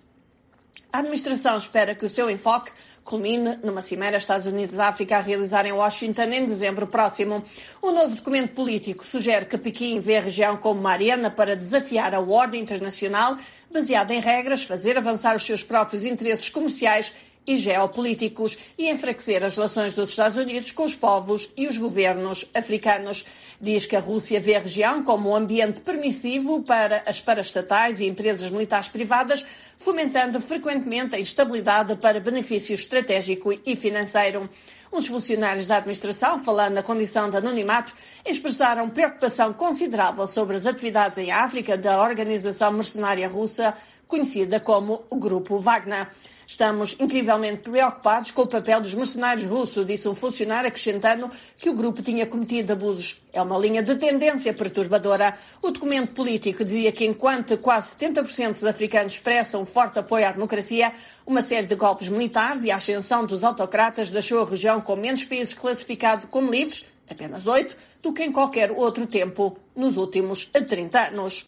A administração espera que o seu enfoque culmine numa cimeira Estados Unidos-África a realizar em Washington em dezembro próximo. O novo documento político sugere que Pequim vê a região como uma arena para desafiar a ordem internacional, baseada em regras, fazer avançar os seus próprios interesses comerciais e geopolíticos e enfraquecer as relações dos Estados Unidos com os povos e os governos africanos. Diz que a Rússia vê a região como um ambiente permissivo para as paraestatais e empresas militares privadas, fomentando frequentemente a instabilidade para benefício estratégico e financeiro. Uns funcionários da administração, falando na condição de anonimato, expressaram preocupação considerável sobre as atividades em África da organização mercenária russa, conhecida como o Grupo Wagner. Estamos incrivelmente preocupados com o papel dos mercenários russos, disse um funcionário, acrescentando que o grupo tinha cometido abusos. É uma linha de tendência perturbadora. O documento político dizia que enquanto quase 70% dos africanos expressam um forte apoio à democracia, uma série de golpes militares e a ascensão dos autocratas deixou a região com menos países classificados como livres, apenas 8, do que em qualquer outro tempo nos últimos 30 anos.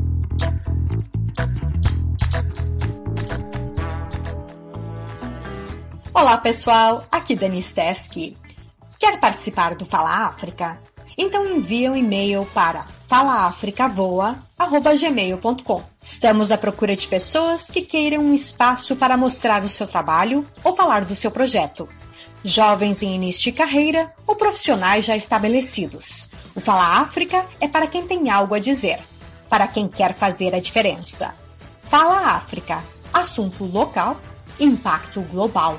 Olá pessoal, aqui Dani Steski. Quer participar do Fala África? Então envie um e-mail para falaafricavoa@gmail.com. Estamos à procura de pessoas que queiram um espaço para mostrar o seu trabalho ou falar do seu projeto. Jovens em início de carreira ou profissionais já estabelecidos. O Fala África é para quem tem algo a dizer, para quem quer fazer a diferença. Fala África, assunto local, impacto global.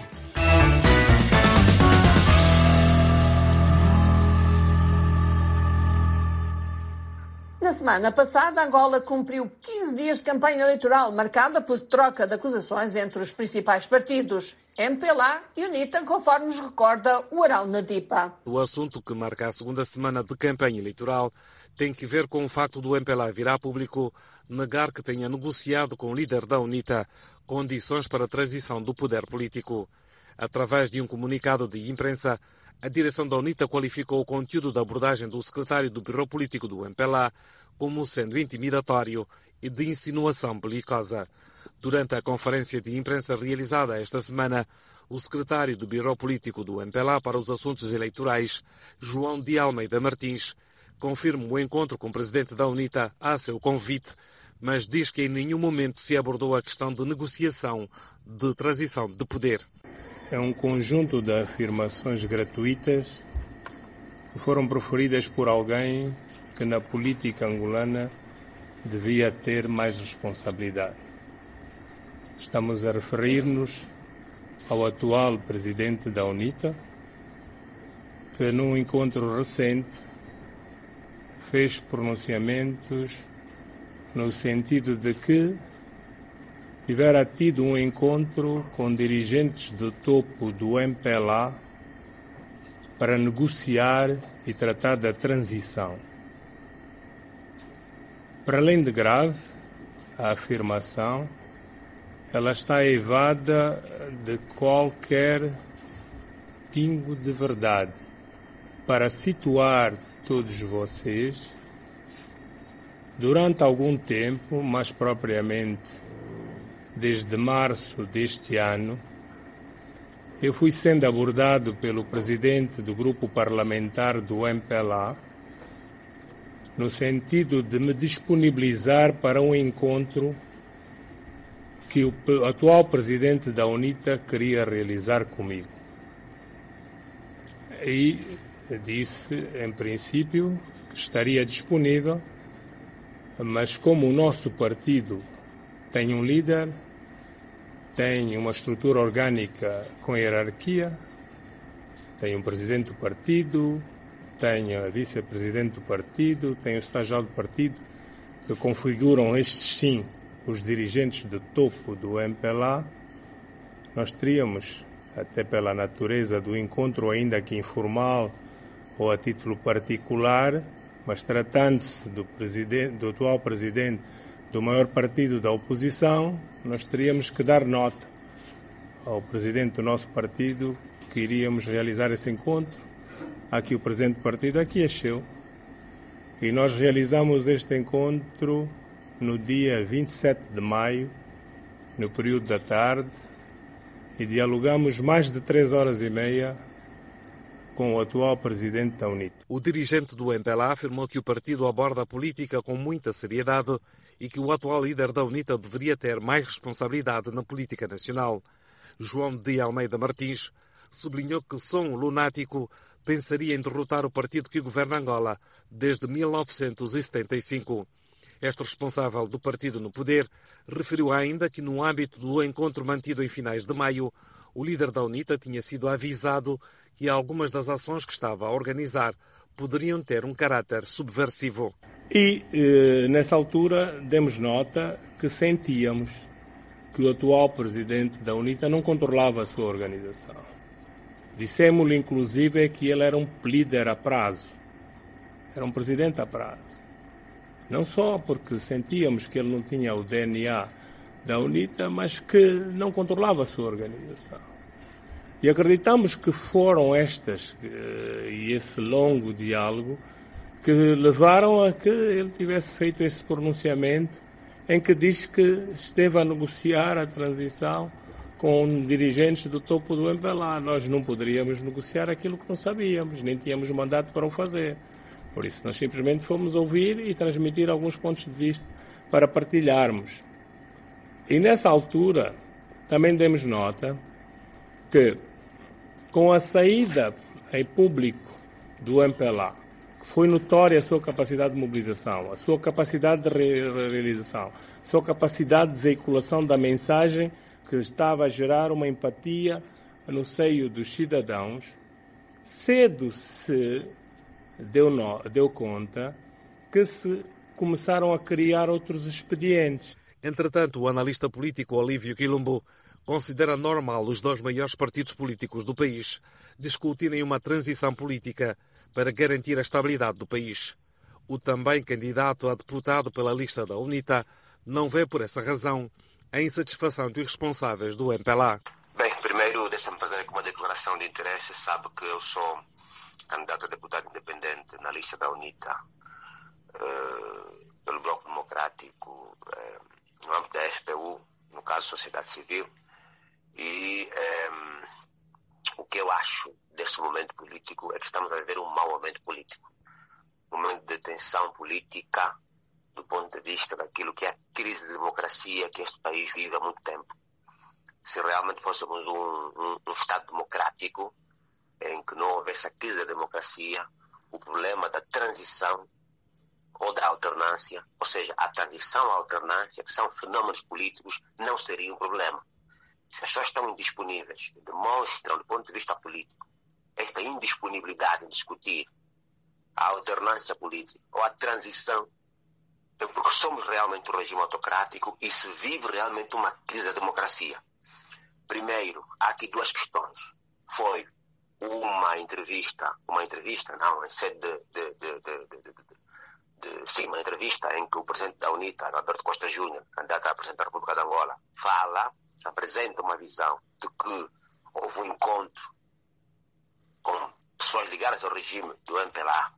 Na semana passada, Angola cumpriu 15 dias de campanha eleitoral, marcada por troca de acusações entre os principais partidos, MPLA e UNITA, conforme nos recorda o Arau Nadipa. O assunto que marca a segunda semana de campanha eleitoral tem que ver com o facto do MPLA vir a público negar que tenha negociado com o líder da UNITA condições para a transição do poder político. Através de um comunicado de imprensa, a direção da UNITA qualificou o conteúdo da abordagem do secretário do Biro Político do MPLA como sendo intimidatório e de insinuação belicosa. Durante a conferência de imprensa realizada esta semana, o secretário do Biro Político do MPLA para os Assuntos Eleitorais, João de Almeida Martins, confirma o encontro com o presidente da UNITA a seu convite, mas diz que em nenhum momento se abordou a questão de negociação de transição de poder. É um conjunto de afirmações gratuitas que foram proferidas por alguém que na política angolana devia ter mais responsabilidade. Estamos a referir-nos ao atual presidente da UNITA, que num encontro recente fez pronunciamentos no sentido de que tivera tido um encontro com dirigentes do topo do MPLA para negociar e tratar da transição. Para além de grave, a afirmação, ela está eivada de qualquer pingo de verdade. Para situar todos vocês, durante algum tempo, mais propriamente desde março deste ano, eu fui sendo abordado pelo presidente do grupo parlamentar do MPLA, no sentido de me disponibilizar para um encontro que o atual presidente da UNITA queria realizar comigo. E disse, em princípio, que estaria disponível, mas como o nosso partido tem um líder, tem uma estrutura orgânica com hierarquia, tem um presidente do partido, tem a vice-presidente do partido, tem o estagiário do partido, que configuram estes sim os dirigentes de topo do MPLA, nós teríamos, até pela natureza do encontro ainda que informal ou a título particular, mas tratando-se do atual presidente do maior partido da oposição, nós teríamos que dar nota ao presidente do nosso partido que iríamos realizar esse encontro. Aqui o presidente do partido aqui achou. E nós realizamos este encontro no dia 27 de maio, no período da tarde, e dialogamos mais de 3 horas e meia com o atual presidente da UNITA. O dirigente do MPLA afirmou que o partido aborda a política com muita seriedade e que o atual líder da UNITA deveria ter mais responsabilidade na política nacional. João de Almeida Martins sublinhou que só um lunático pensaria em derrotar o partido que governa Angola desde 1975. Este responsável do partido no poder referiu ainda que, no âmbito do encontro mantido em finais de maio, o líder da UNITA tinha sido avisado que algumas das ações que estava a organizar poderiam ter um caráter subversivo. E, nessa altura, demos nota que sentíamos que o atual presidente da UNITA não controlava a sua organização. Dissemos-lhe, inclusive, que ele era um líder a prazo, era um presidente a prazo. Não só porque sentíamos que ele não tinha o DNA da UNITA, mas que não controlava a sua organização. E acreditamos que foram estas e esse longo diálogo que levaram a que ele tivesse feito esse pronunciamento em que diz que esteve a negociar a transição com dirigentes do topo do MPLA. Nós não poderíamos negociar aquilo que não sabíamos, nem tínhamos mandato para o fazer. Por isso, nós simplesmente fomos ouvir e transmitir alguns pontos de vista para partilharmos. E nessa altura, também demos nota que, com a saída em público do MPLA, que foi notória a sua capacidade de mobilização, a sua capacidade de realização, a sua capacidade de veiculação da mensagem que estava a gerar uma empatia no seio dos cidadãos, cedo se deu conta que se começaram a criar outros expedientes. Entretanto, o analista político Olívio Quilombo considera normal os 2 maiores partidos políticos do país discutirem uma transição política para garantir a estabilidade do país. O também candidato a deputado pela lista da UNITA não vê por essa razão a insatisfação dos responsáveis do MPLA. Bem, primeiro deixa-me fazer aqui uma declaração de interesse. Sabe que eu sou candidato a deputado independente na lista da UNITA pelo Bloco Democrático, no âmbito da FPU, no caso Sociedade Civil. E o que eu acho deste momento político é que estamos a viver um mau momento político. Um momento de tensão política do ponto de vista daquilo que é a crise de democracia que este país vive há muito tempo. Se realmente fôssemos um Estado democrático, em que não houvesse a crise da democracia, o problema da transição ou da alternância, ou seja, a transição à alternância, que são fenómenos políticos, não seria um problema. Se as pessoas estão indisponíveis, demonstram, do ponto de vista político, esta indisponibilidade em discutir a alternância política ou a transição, é porque somos realmente um regime autocrático e se vive realmente uma crise da democracia. Primeiro, há aqui duas questões. Foi uma entrevista em sede uma entrevista em que o presidente da UNITA, Alberto Costa Júnior, candidato a presidente da República de Angola, apresenta uma visão de que houve um encontro com pessoas ligadas ao regime do MPLA,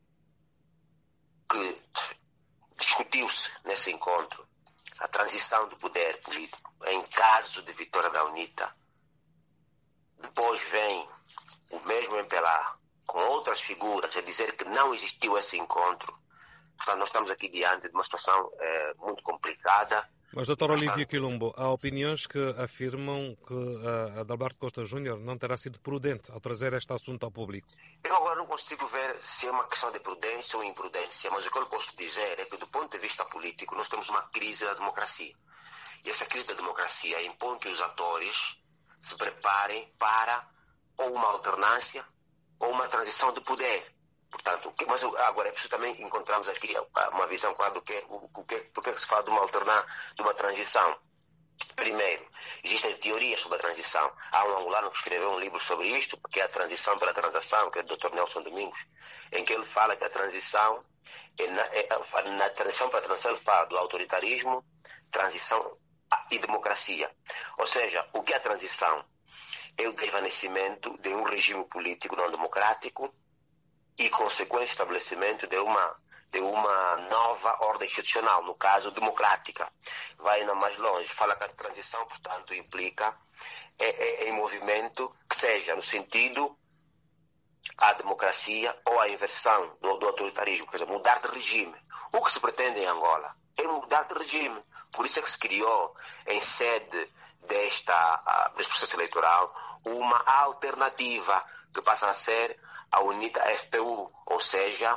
que discutiu-se nesse encontro a transição do poder político em caso de vitória da UNITA. Depois vem o mesmo MPLA com outras figuras a dizer que não existiu esse encontro. Portanto, nós estamos aqui diante de uma situação muito complicada. Mas, Dr. Olívio Quilombo, há opiniões que afirmam que a Adalberto Costa Júnior não terá sido prudente ao trazer este assunto ao público. Eu agora não consigo ver se é uma questão de prudência ou imprudência, mas o que eu posso dizer é que, do ponto de vista político, nós temos uma crise da democracia. E essa crise da democracia impõe que os atores se preparem para ou uma alternância ou uma transição de poder. Portanto, mas agora é preciso também encontrarmos aqui uma visão clara do que se fala de uma transição. Primeiro, existem teorias sobre a transição. Há um angolano que escreveu um livro sobre isto, que é a transição pela transação, que é do Dr. Nelson Domingos, em que ele fala que a transição, na transição pela transação, ele fala do autoritarismo, transição e democracia. Ou seja, o que é a transição? É o desvanecimento de um regime político não democrático e consequente estabelecimento de uma nova ordem institucional, no caso democrática. Vai ainda mais longe, fala que a transição, portanto, implica em movimento que seja no sentido à democracia ou à inversão do autoritarismo, quer dizer, mudar de regime. O que se pretende em Angola é mudar de regime. Por isso é que se criou, em sede deste processo eleitoral, uma alternativa que passa a ser a UNITA FPU, ou seja,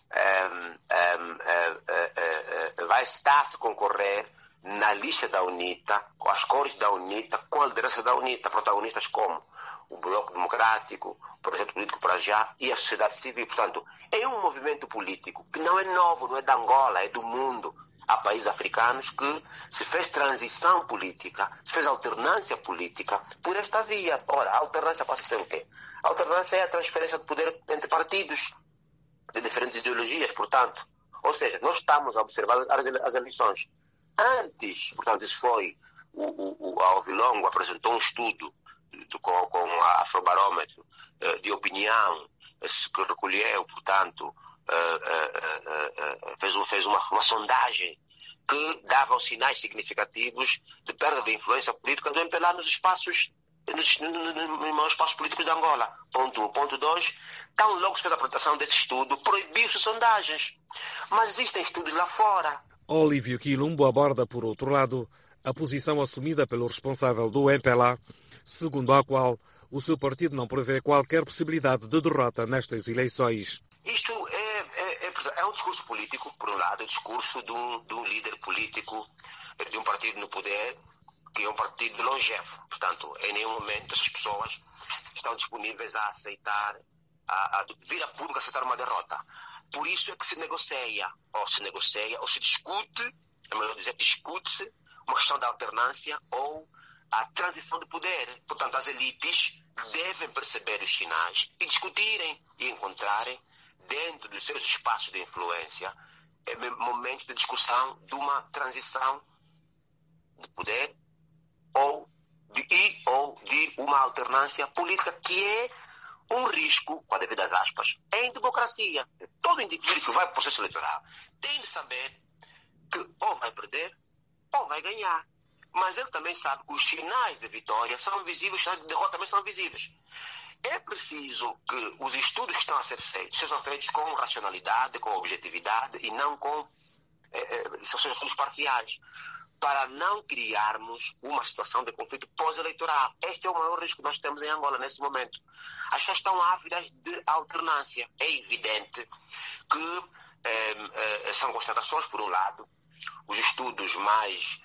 vai estar-se a concorrer na lista da UNITA, com as cores da UNITA, com a liderança da UNITA, protagonistas como o Bloco Democrático, o Projeto Político para Já e a sociedade civil. Portanto, é um movimento político que não é novo, não é da Angola, é do mundo. Há países africanos que se fez transição política, se fez alternância política por esta via. Ora, a alternância passa a ser o quê? A alternância é a transferência de poder entre partidos de diferentes ideologias, portanto. Ou seja, nós estamos a observar as eleições. Antes, portanto, isso foi, o Alvilongo apresentou um estudo com a Afrobarómetro de opinião, que recolheu, portanto, fez uma sondagem que dava os sinais significativos de perda de influência política do MPLA nos espaços políticos de Angola. Ponto 1. Ponto 2, tão logo se fez a apresentação desse estudo, proibiu-se sondagens. Mas existem estudos lá fora. Olívio Quilombo aborda, por outro lado, a posição assumida pelo responsável do MPLA, segundo a qual o seu partido não prevê qualquer possibilidade de derrota nestas eleições. Isto é um discurso político, por um lado, é o discurso de um líder político de um partido no poder, que é um partido longevo. Portanto, em nenhum momento essas pessoas estão disponíveis a aceitar, a vir a público aceitar uma derrota. Por isso é que se negocia, ou se discute, é melhor dizer, discute-se uma questão da alternância ou a transição de poder. Portanto, as elites devem perceber os sinais e discutirem e encontrarem dentro dos seus espaços de influência, momentos de discussão de uma transição de poder ou de uma alternância política, que é um risco, com a devidas aspas, em democracia. Todo indivíduo que vai para o processo eleitoral tem de saber que ou vai perder ou vai ganhar. Mas ele também sabe que os sinais de vitória são visíveis, os sinais de derrota também são visíveis. É preciso que os estudos que estão a ser feitos sejam feitos com racionalidade, com objetividade e não com estudos parciais, para não criarmos uma situação de conflito pós-eleitoral. Este é o maior risco que nós temos em Angola nesse momento. As pessoas estão ávidas de alternância. É evidente que são constatações, por um lado, os estudos mais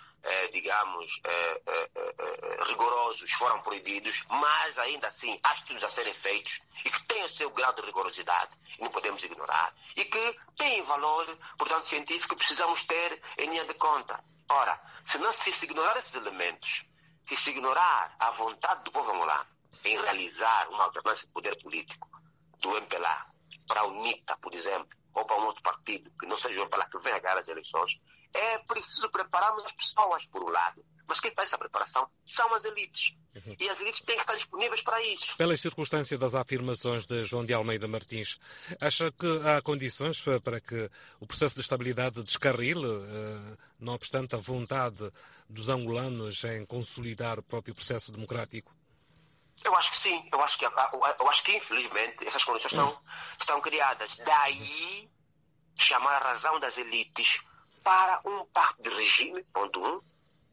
rigorosos foram proibidos, mas ainda assim há estudos a serem feitos e que têm o seu grau de rigorosidade, e não podemos ignorar, e que têm valor, portanto, científico, que precisamos ter em linha de conta. Ora, se ignorar esses elementos, se ignorar a vontade do povo angolano em realizar uma alternância de poder político do MPLA para a UNITA, por exemplo, ou para um outro partido que não seja o MPLA que venha a ganhar as eleições, é preciso prepararmos as pessoas, por um lado. Mas quem faz essa preparação são as elites. E as elites têm que estar disponíveis para isso. Pelas circunstâncias das afirmações de João de Almeida Martins, acha que há condições para que o processo de estabilidade descarrile, não obstante a vontade dos angolanos em consolidar o próprio processo democrático? Eu acho que sim. Eu acho que infelizmente, essas condições estão criadas. Daí chamar a razão das elites para um pacto de regime, ponto 1,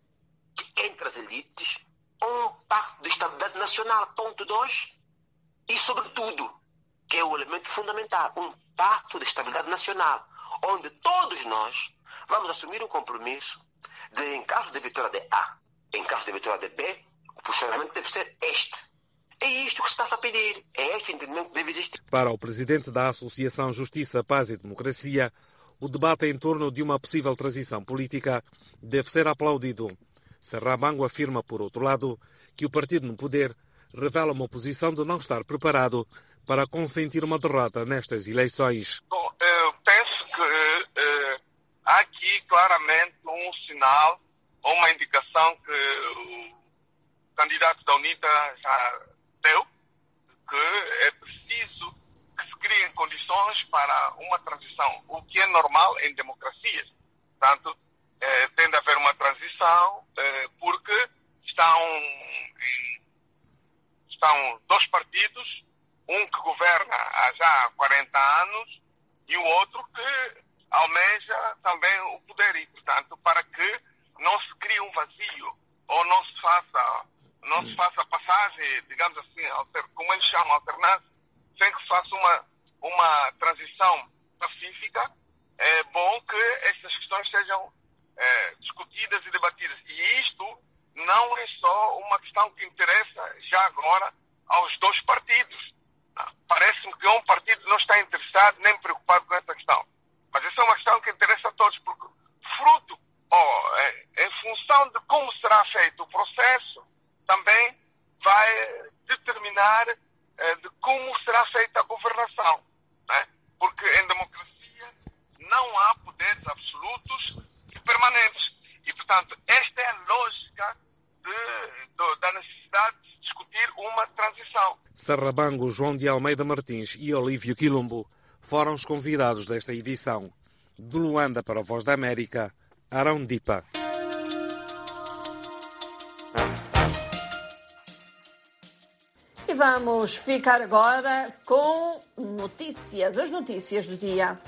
entre as elites, um pacto de estabilidade nacional, ponto 2, e sobretudo, que é o elemento fundamental, um pacto de estabilidade nacional, onde todos nós vamos assumir um compromisso de, em caso de vitória de A, em caso de vitória de B, o posicionamento deve ser este. É isto que se está a pedir, é este entendimento que deve existir. Para o presidente da Associação Justiça, Paz e Democracia, o debate em torno de uma possível transição política deve ser aplaudido. Serrabango afirma, por outro lado, que o partido no poder revela uma posição de não estar preparado para consentir uma derrota nestas eleições. Bom, eu penso que há aqui claramente um sinal ou uma indicação que o candidato da UNITA já deu, que é preciso que se criem condições para uma transição, o que é normal em democracias. Portanto, tem de haver uma transição porque estão dois partidos, um que governa há já 40 anos e o outro que almeja também o poder. E, portanto, para que não se crie um vazio ou não se faça passagem, digamos assim, como eles chamam, alternância, sem que se faça uma transição pacífica, é bom que essas questões sejam discutidas e debatidas. E isto não é só uma questão que interessa já agora aos dois partidos. Parece-me que um partido não está interessado nem preocupado com essa questão. Mas essa é uma questão que interessa a todos, porque em função de como será feito o processo, também vai determinar de como será feita a governação. Né? Porque em democracia não há poderes absolutos e permanentes. E, portanto, esta é a lógica da necessidade de discutir uma transição. Serrabango, João de Almeida Martins e Olívio Quilombo foram os convidados desta edição. De Luanda para a Voz da América, Arão Dipa. E vamos ficar agora com as notícias do dia.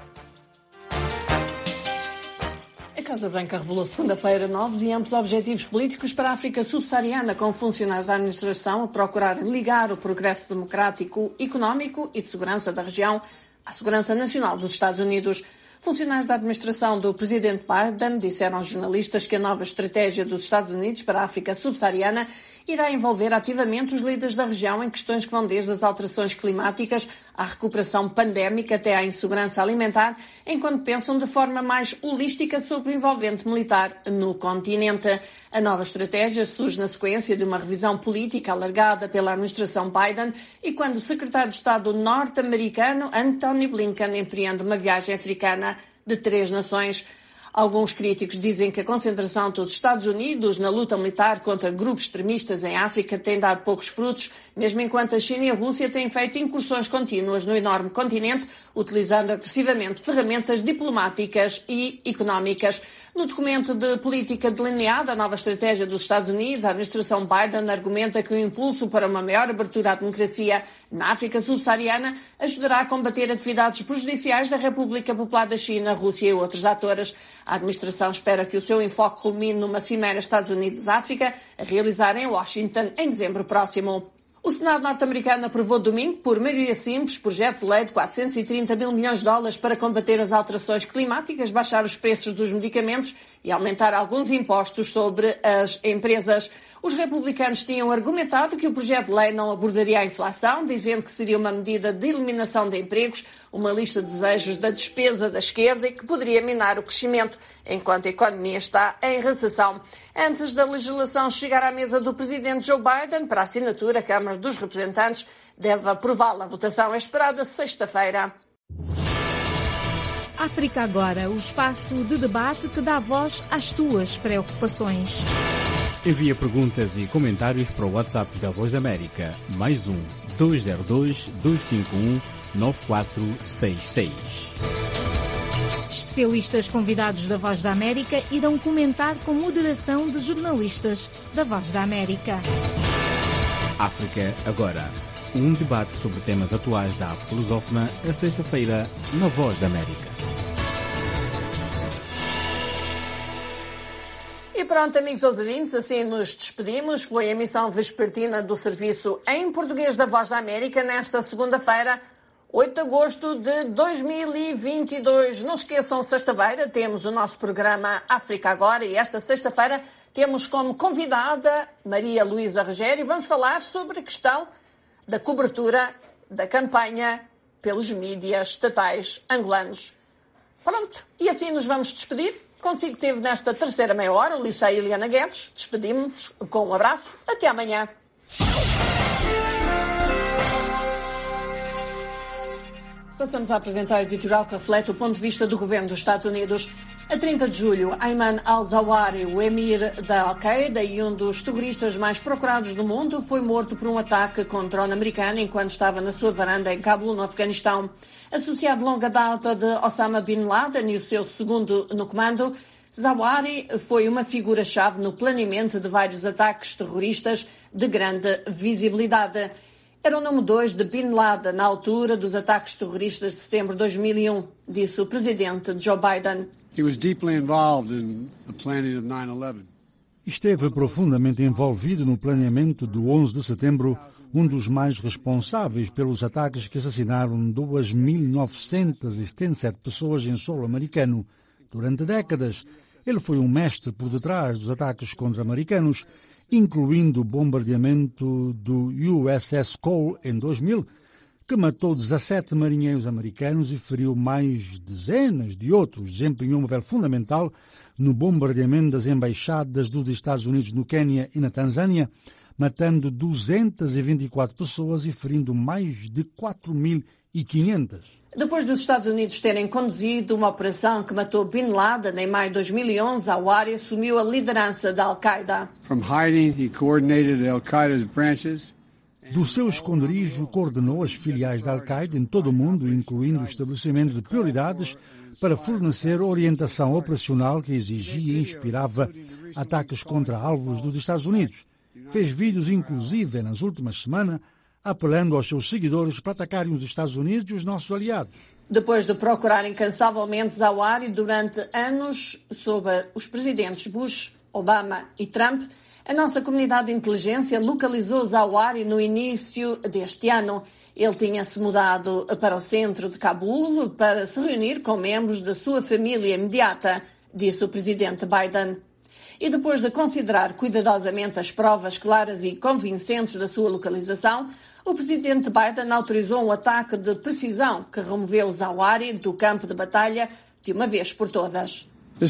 A Casa Branca revelou segunda-feira novos e amplos objetivos políticos para a África subsaariana, com funcionários da administração a procurarem ligar o progresso democrático, económico e de segurança da região à segurança nacional dos Estados Unidos. Funcionários da administração do presidente Biden disseram aos jornalistas que a nova estratégia dos Estados Unidos para a África subsaariana irá envolver ativamente os líderes da região em questões que vão desde as alterações climáticas à recuperação pandémica até à insegurança alimentar, enquanto pensam de forma mais holística sobre o envolvimento militar no continente. A nova estratégia surge na sequência de uma revisão política alargada pela administração Biden e quando o secretário de Estado norte-americano Antony Blinken empreende uma viagem africana de 3 nações. Alguns críticos dizem que a concentração dos Estados Unidos na luta militar contra grupos extremistas em África tem dado poucos frutos, mesmo enquanto a China e a Rússia têm feito incursões contínuas no enorme continente, utilizando agressivamente ferramentas diplomáticas e económicas. No documento de política delineada, a nova estratégia dos Estados Unidos, a administração Biden argumenta que o impulso para uma maior abertura à democracia na África subsaariana ajudará a combater atividades prejudiciais da República Popular da China, Rússia e outros atores. A administração espera que o seu enfoque culmine numa cimeira Estados Unidos-África, a realizar em Washington em dezembro próximo. O Senado norte-americano aprovou domingo, por maioria simples, projeto de lei de 430 mil milhões de dólares para combater as alterações climáticas, baixar os preços dos medicamentos e aumentar alguns impostos sobre as empresas. Os republicanos tinham argumentado que o projeto de lei não abordaria a inflação, dizendo que seria uma medida de eliminação de empregos, uma lista de desejos da despesa da esquerda e que poderia minar o crescimento, enquanto a economia está em recessão. Antes da legislação chegar à mesa do presidente Joe Biden para assinatura, a Câmara dos Representantes deve aprová-la. A votação é esperada sexta-feira. África Agora, o espaço de debate que dá voz às tuas preocupações. Envia perguntas e comentários para o WhatsApp da Voz da América, +1 202 251 9466. Especialistas convidados da Voz da América irão comentar com moderação de jornalistas da Voz da América. África Agora, um debate sobre temas atuais da África lusófona, a sexta-feira, na Voz da América. E pronto, amigos ouvintes, assim nos despedimos. Foi a emissão vespertina do serviço em português da Voz da América nesta segunda-feira, 8 de agosto de 2022. Não esqueçam, sexta-feira temos o nosso programa África Agora e esta sexta-feira temos como convidada Maria Luísa Rogério. Vamos falar sobre a questão da cobertura da campanha pelos mídias estatais angolanos. Pronto, e assim nos vamos despedir. Consigo teve nesta terceira meia hora o Liceu Eliana Guedes. Despedimos-nos com um abraço. Até amanhã. Passamos a apresentar o editorial que reflete o ponto de vista do governo dos Estados Unidos. A 30 de julho, Ayman al-Zawahiri, o emir da Al-Qaeda e um dos terroristas mais procurados do mundo, foi morto por um ataque com drone americano enquanto estava na sua varanda em Cabul, no Afeganistão. Associado de longa data de Osama Bin Laden e o seu segundo no comando, Zawahiri foi uma figura-chave no planeamento de vários ataques terroristas de grande visibilidade. Era o número 2 de Bin Laden na altura dos ataques terroristas de setembro de 2001, disse o presidente Joe Biden. Esteve profundamente envolvido no planeamento do 11 de setembro, um dos mais responsáveis pelos ataques que assassinaram 2.977 pessoas em solo americano. Durante décadas, ele foi um mestre por detrás dos ataques contra americanos, incluindo o bombardeamento do USS Cole em 2000, que matou 17 marinheiros americanos e feriu mais dezenas de outros. Desempenhou um papel fundamental no bombardeamento das embaixadas dos Estados Unidos no Quênia e na Tanzânia, matando 224 pessoas e ferindo mais de 4.500. Depois dos Estados Unidos terem conduzido uma operação que matou Bin Laden em maio de 2011, Zawahiri assumiu a liderança da Al-Qaeda. Do seu esconderijo, coordenou as filiais da Al-Qaeda em todo o mundo, incluindo o estabelecimento de prioridades para fornecer orientação operacional que exigia e inspirava ataques contra alvos dos Estados Unidos. Fez vídeos, inclusive, nas últimas semanas, apelando aos seus seguidores para atacarem os Estados Unidos e os nossos aliados. Depois de procurar incansavelmente Zawahiri durante anos sob os presidentes Bush, Obama e Trump, a nossa comunidade de inteligência localizou Zawahiri no início deste ano. Ele tinha-se mudado para o centro de Cabul para se reunir com membros da sua família imediata, disse o presidente Biden. E depois de considerar cuidadosamente as provas claras e convincentes da sua localização, o presidente Biden autorizou um ataque de precisão que removeu Zawahiri do campo de batalha de uma vez por todas.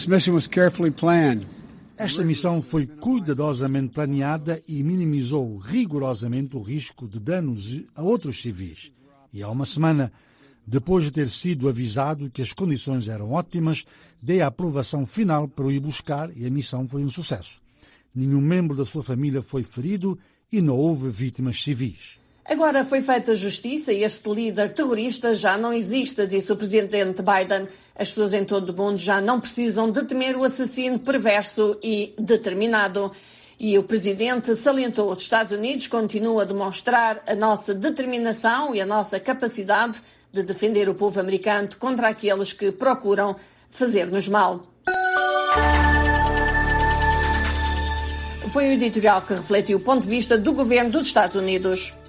Esta missão foi cuidadosamente planeada e minimizou rigorosamente o risco de danos a outros civis. E há uma semana, depois de ter sido avisado que as condições eram ótimas, dei a aprovação final para o ir buscar e a missão foi um sucesso. Nenhum membro da sua família foi ferido e não houve vítimas civis. Agora foi feita justiça e este líder terrorista já não existe, disse o presidente Biden. As pessoas em todo o mundo já não precisam de temer o assassino perverso e determinado. E o presidente salientou: os Estados Unidos continuam a demonstrar a nossa determinação e a nossa capacidade de defender o povo americano contra aqueles que procuram fazer-nos mal. Foi o editorial que refletiu o ponto de vista do governo dos Estados Unidos.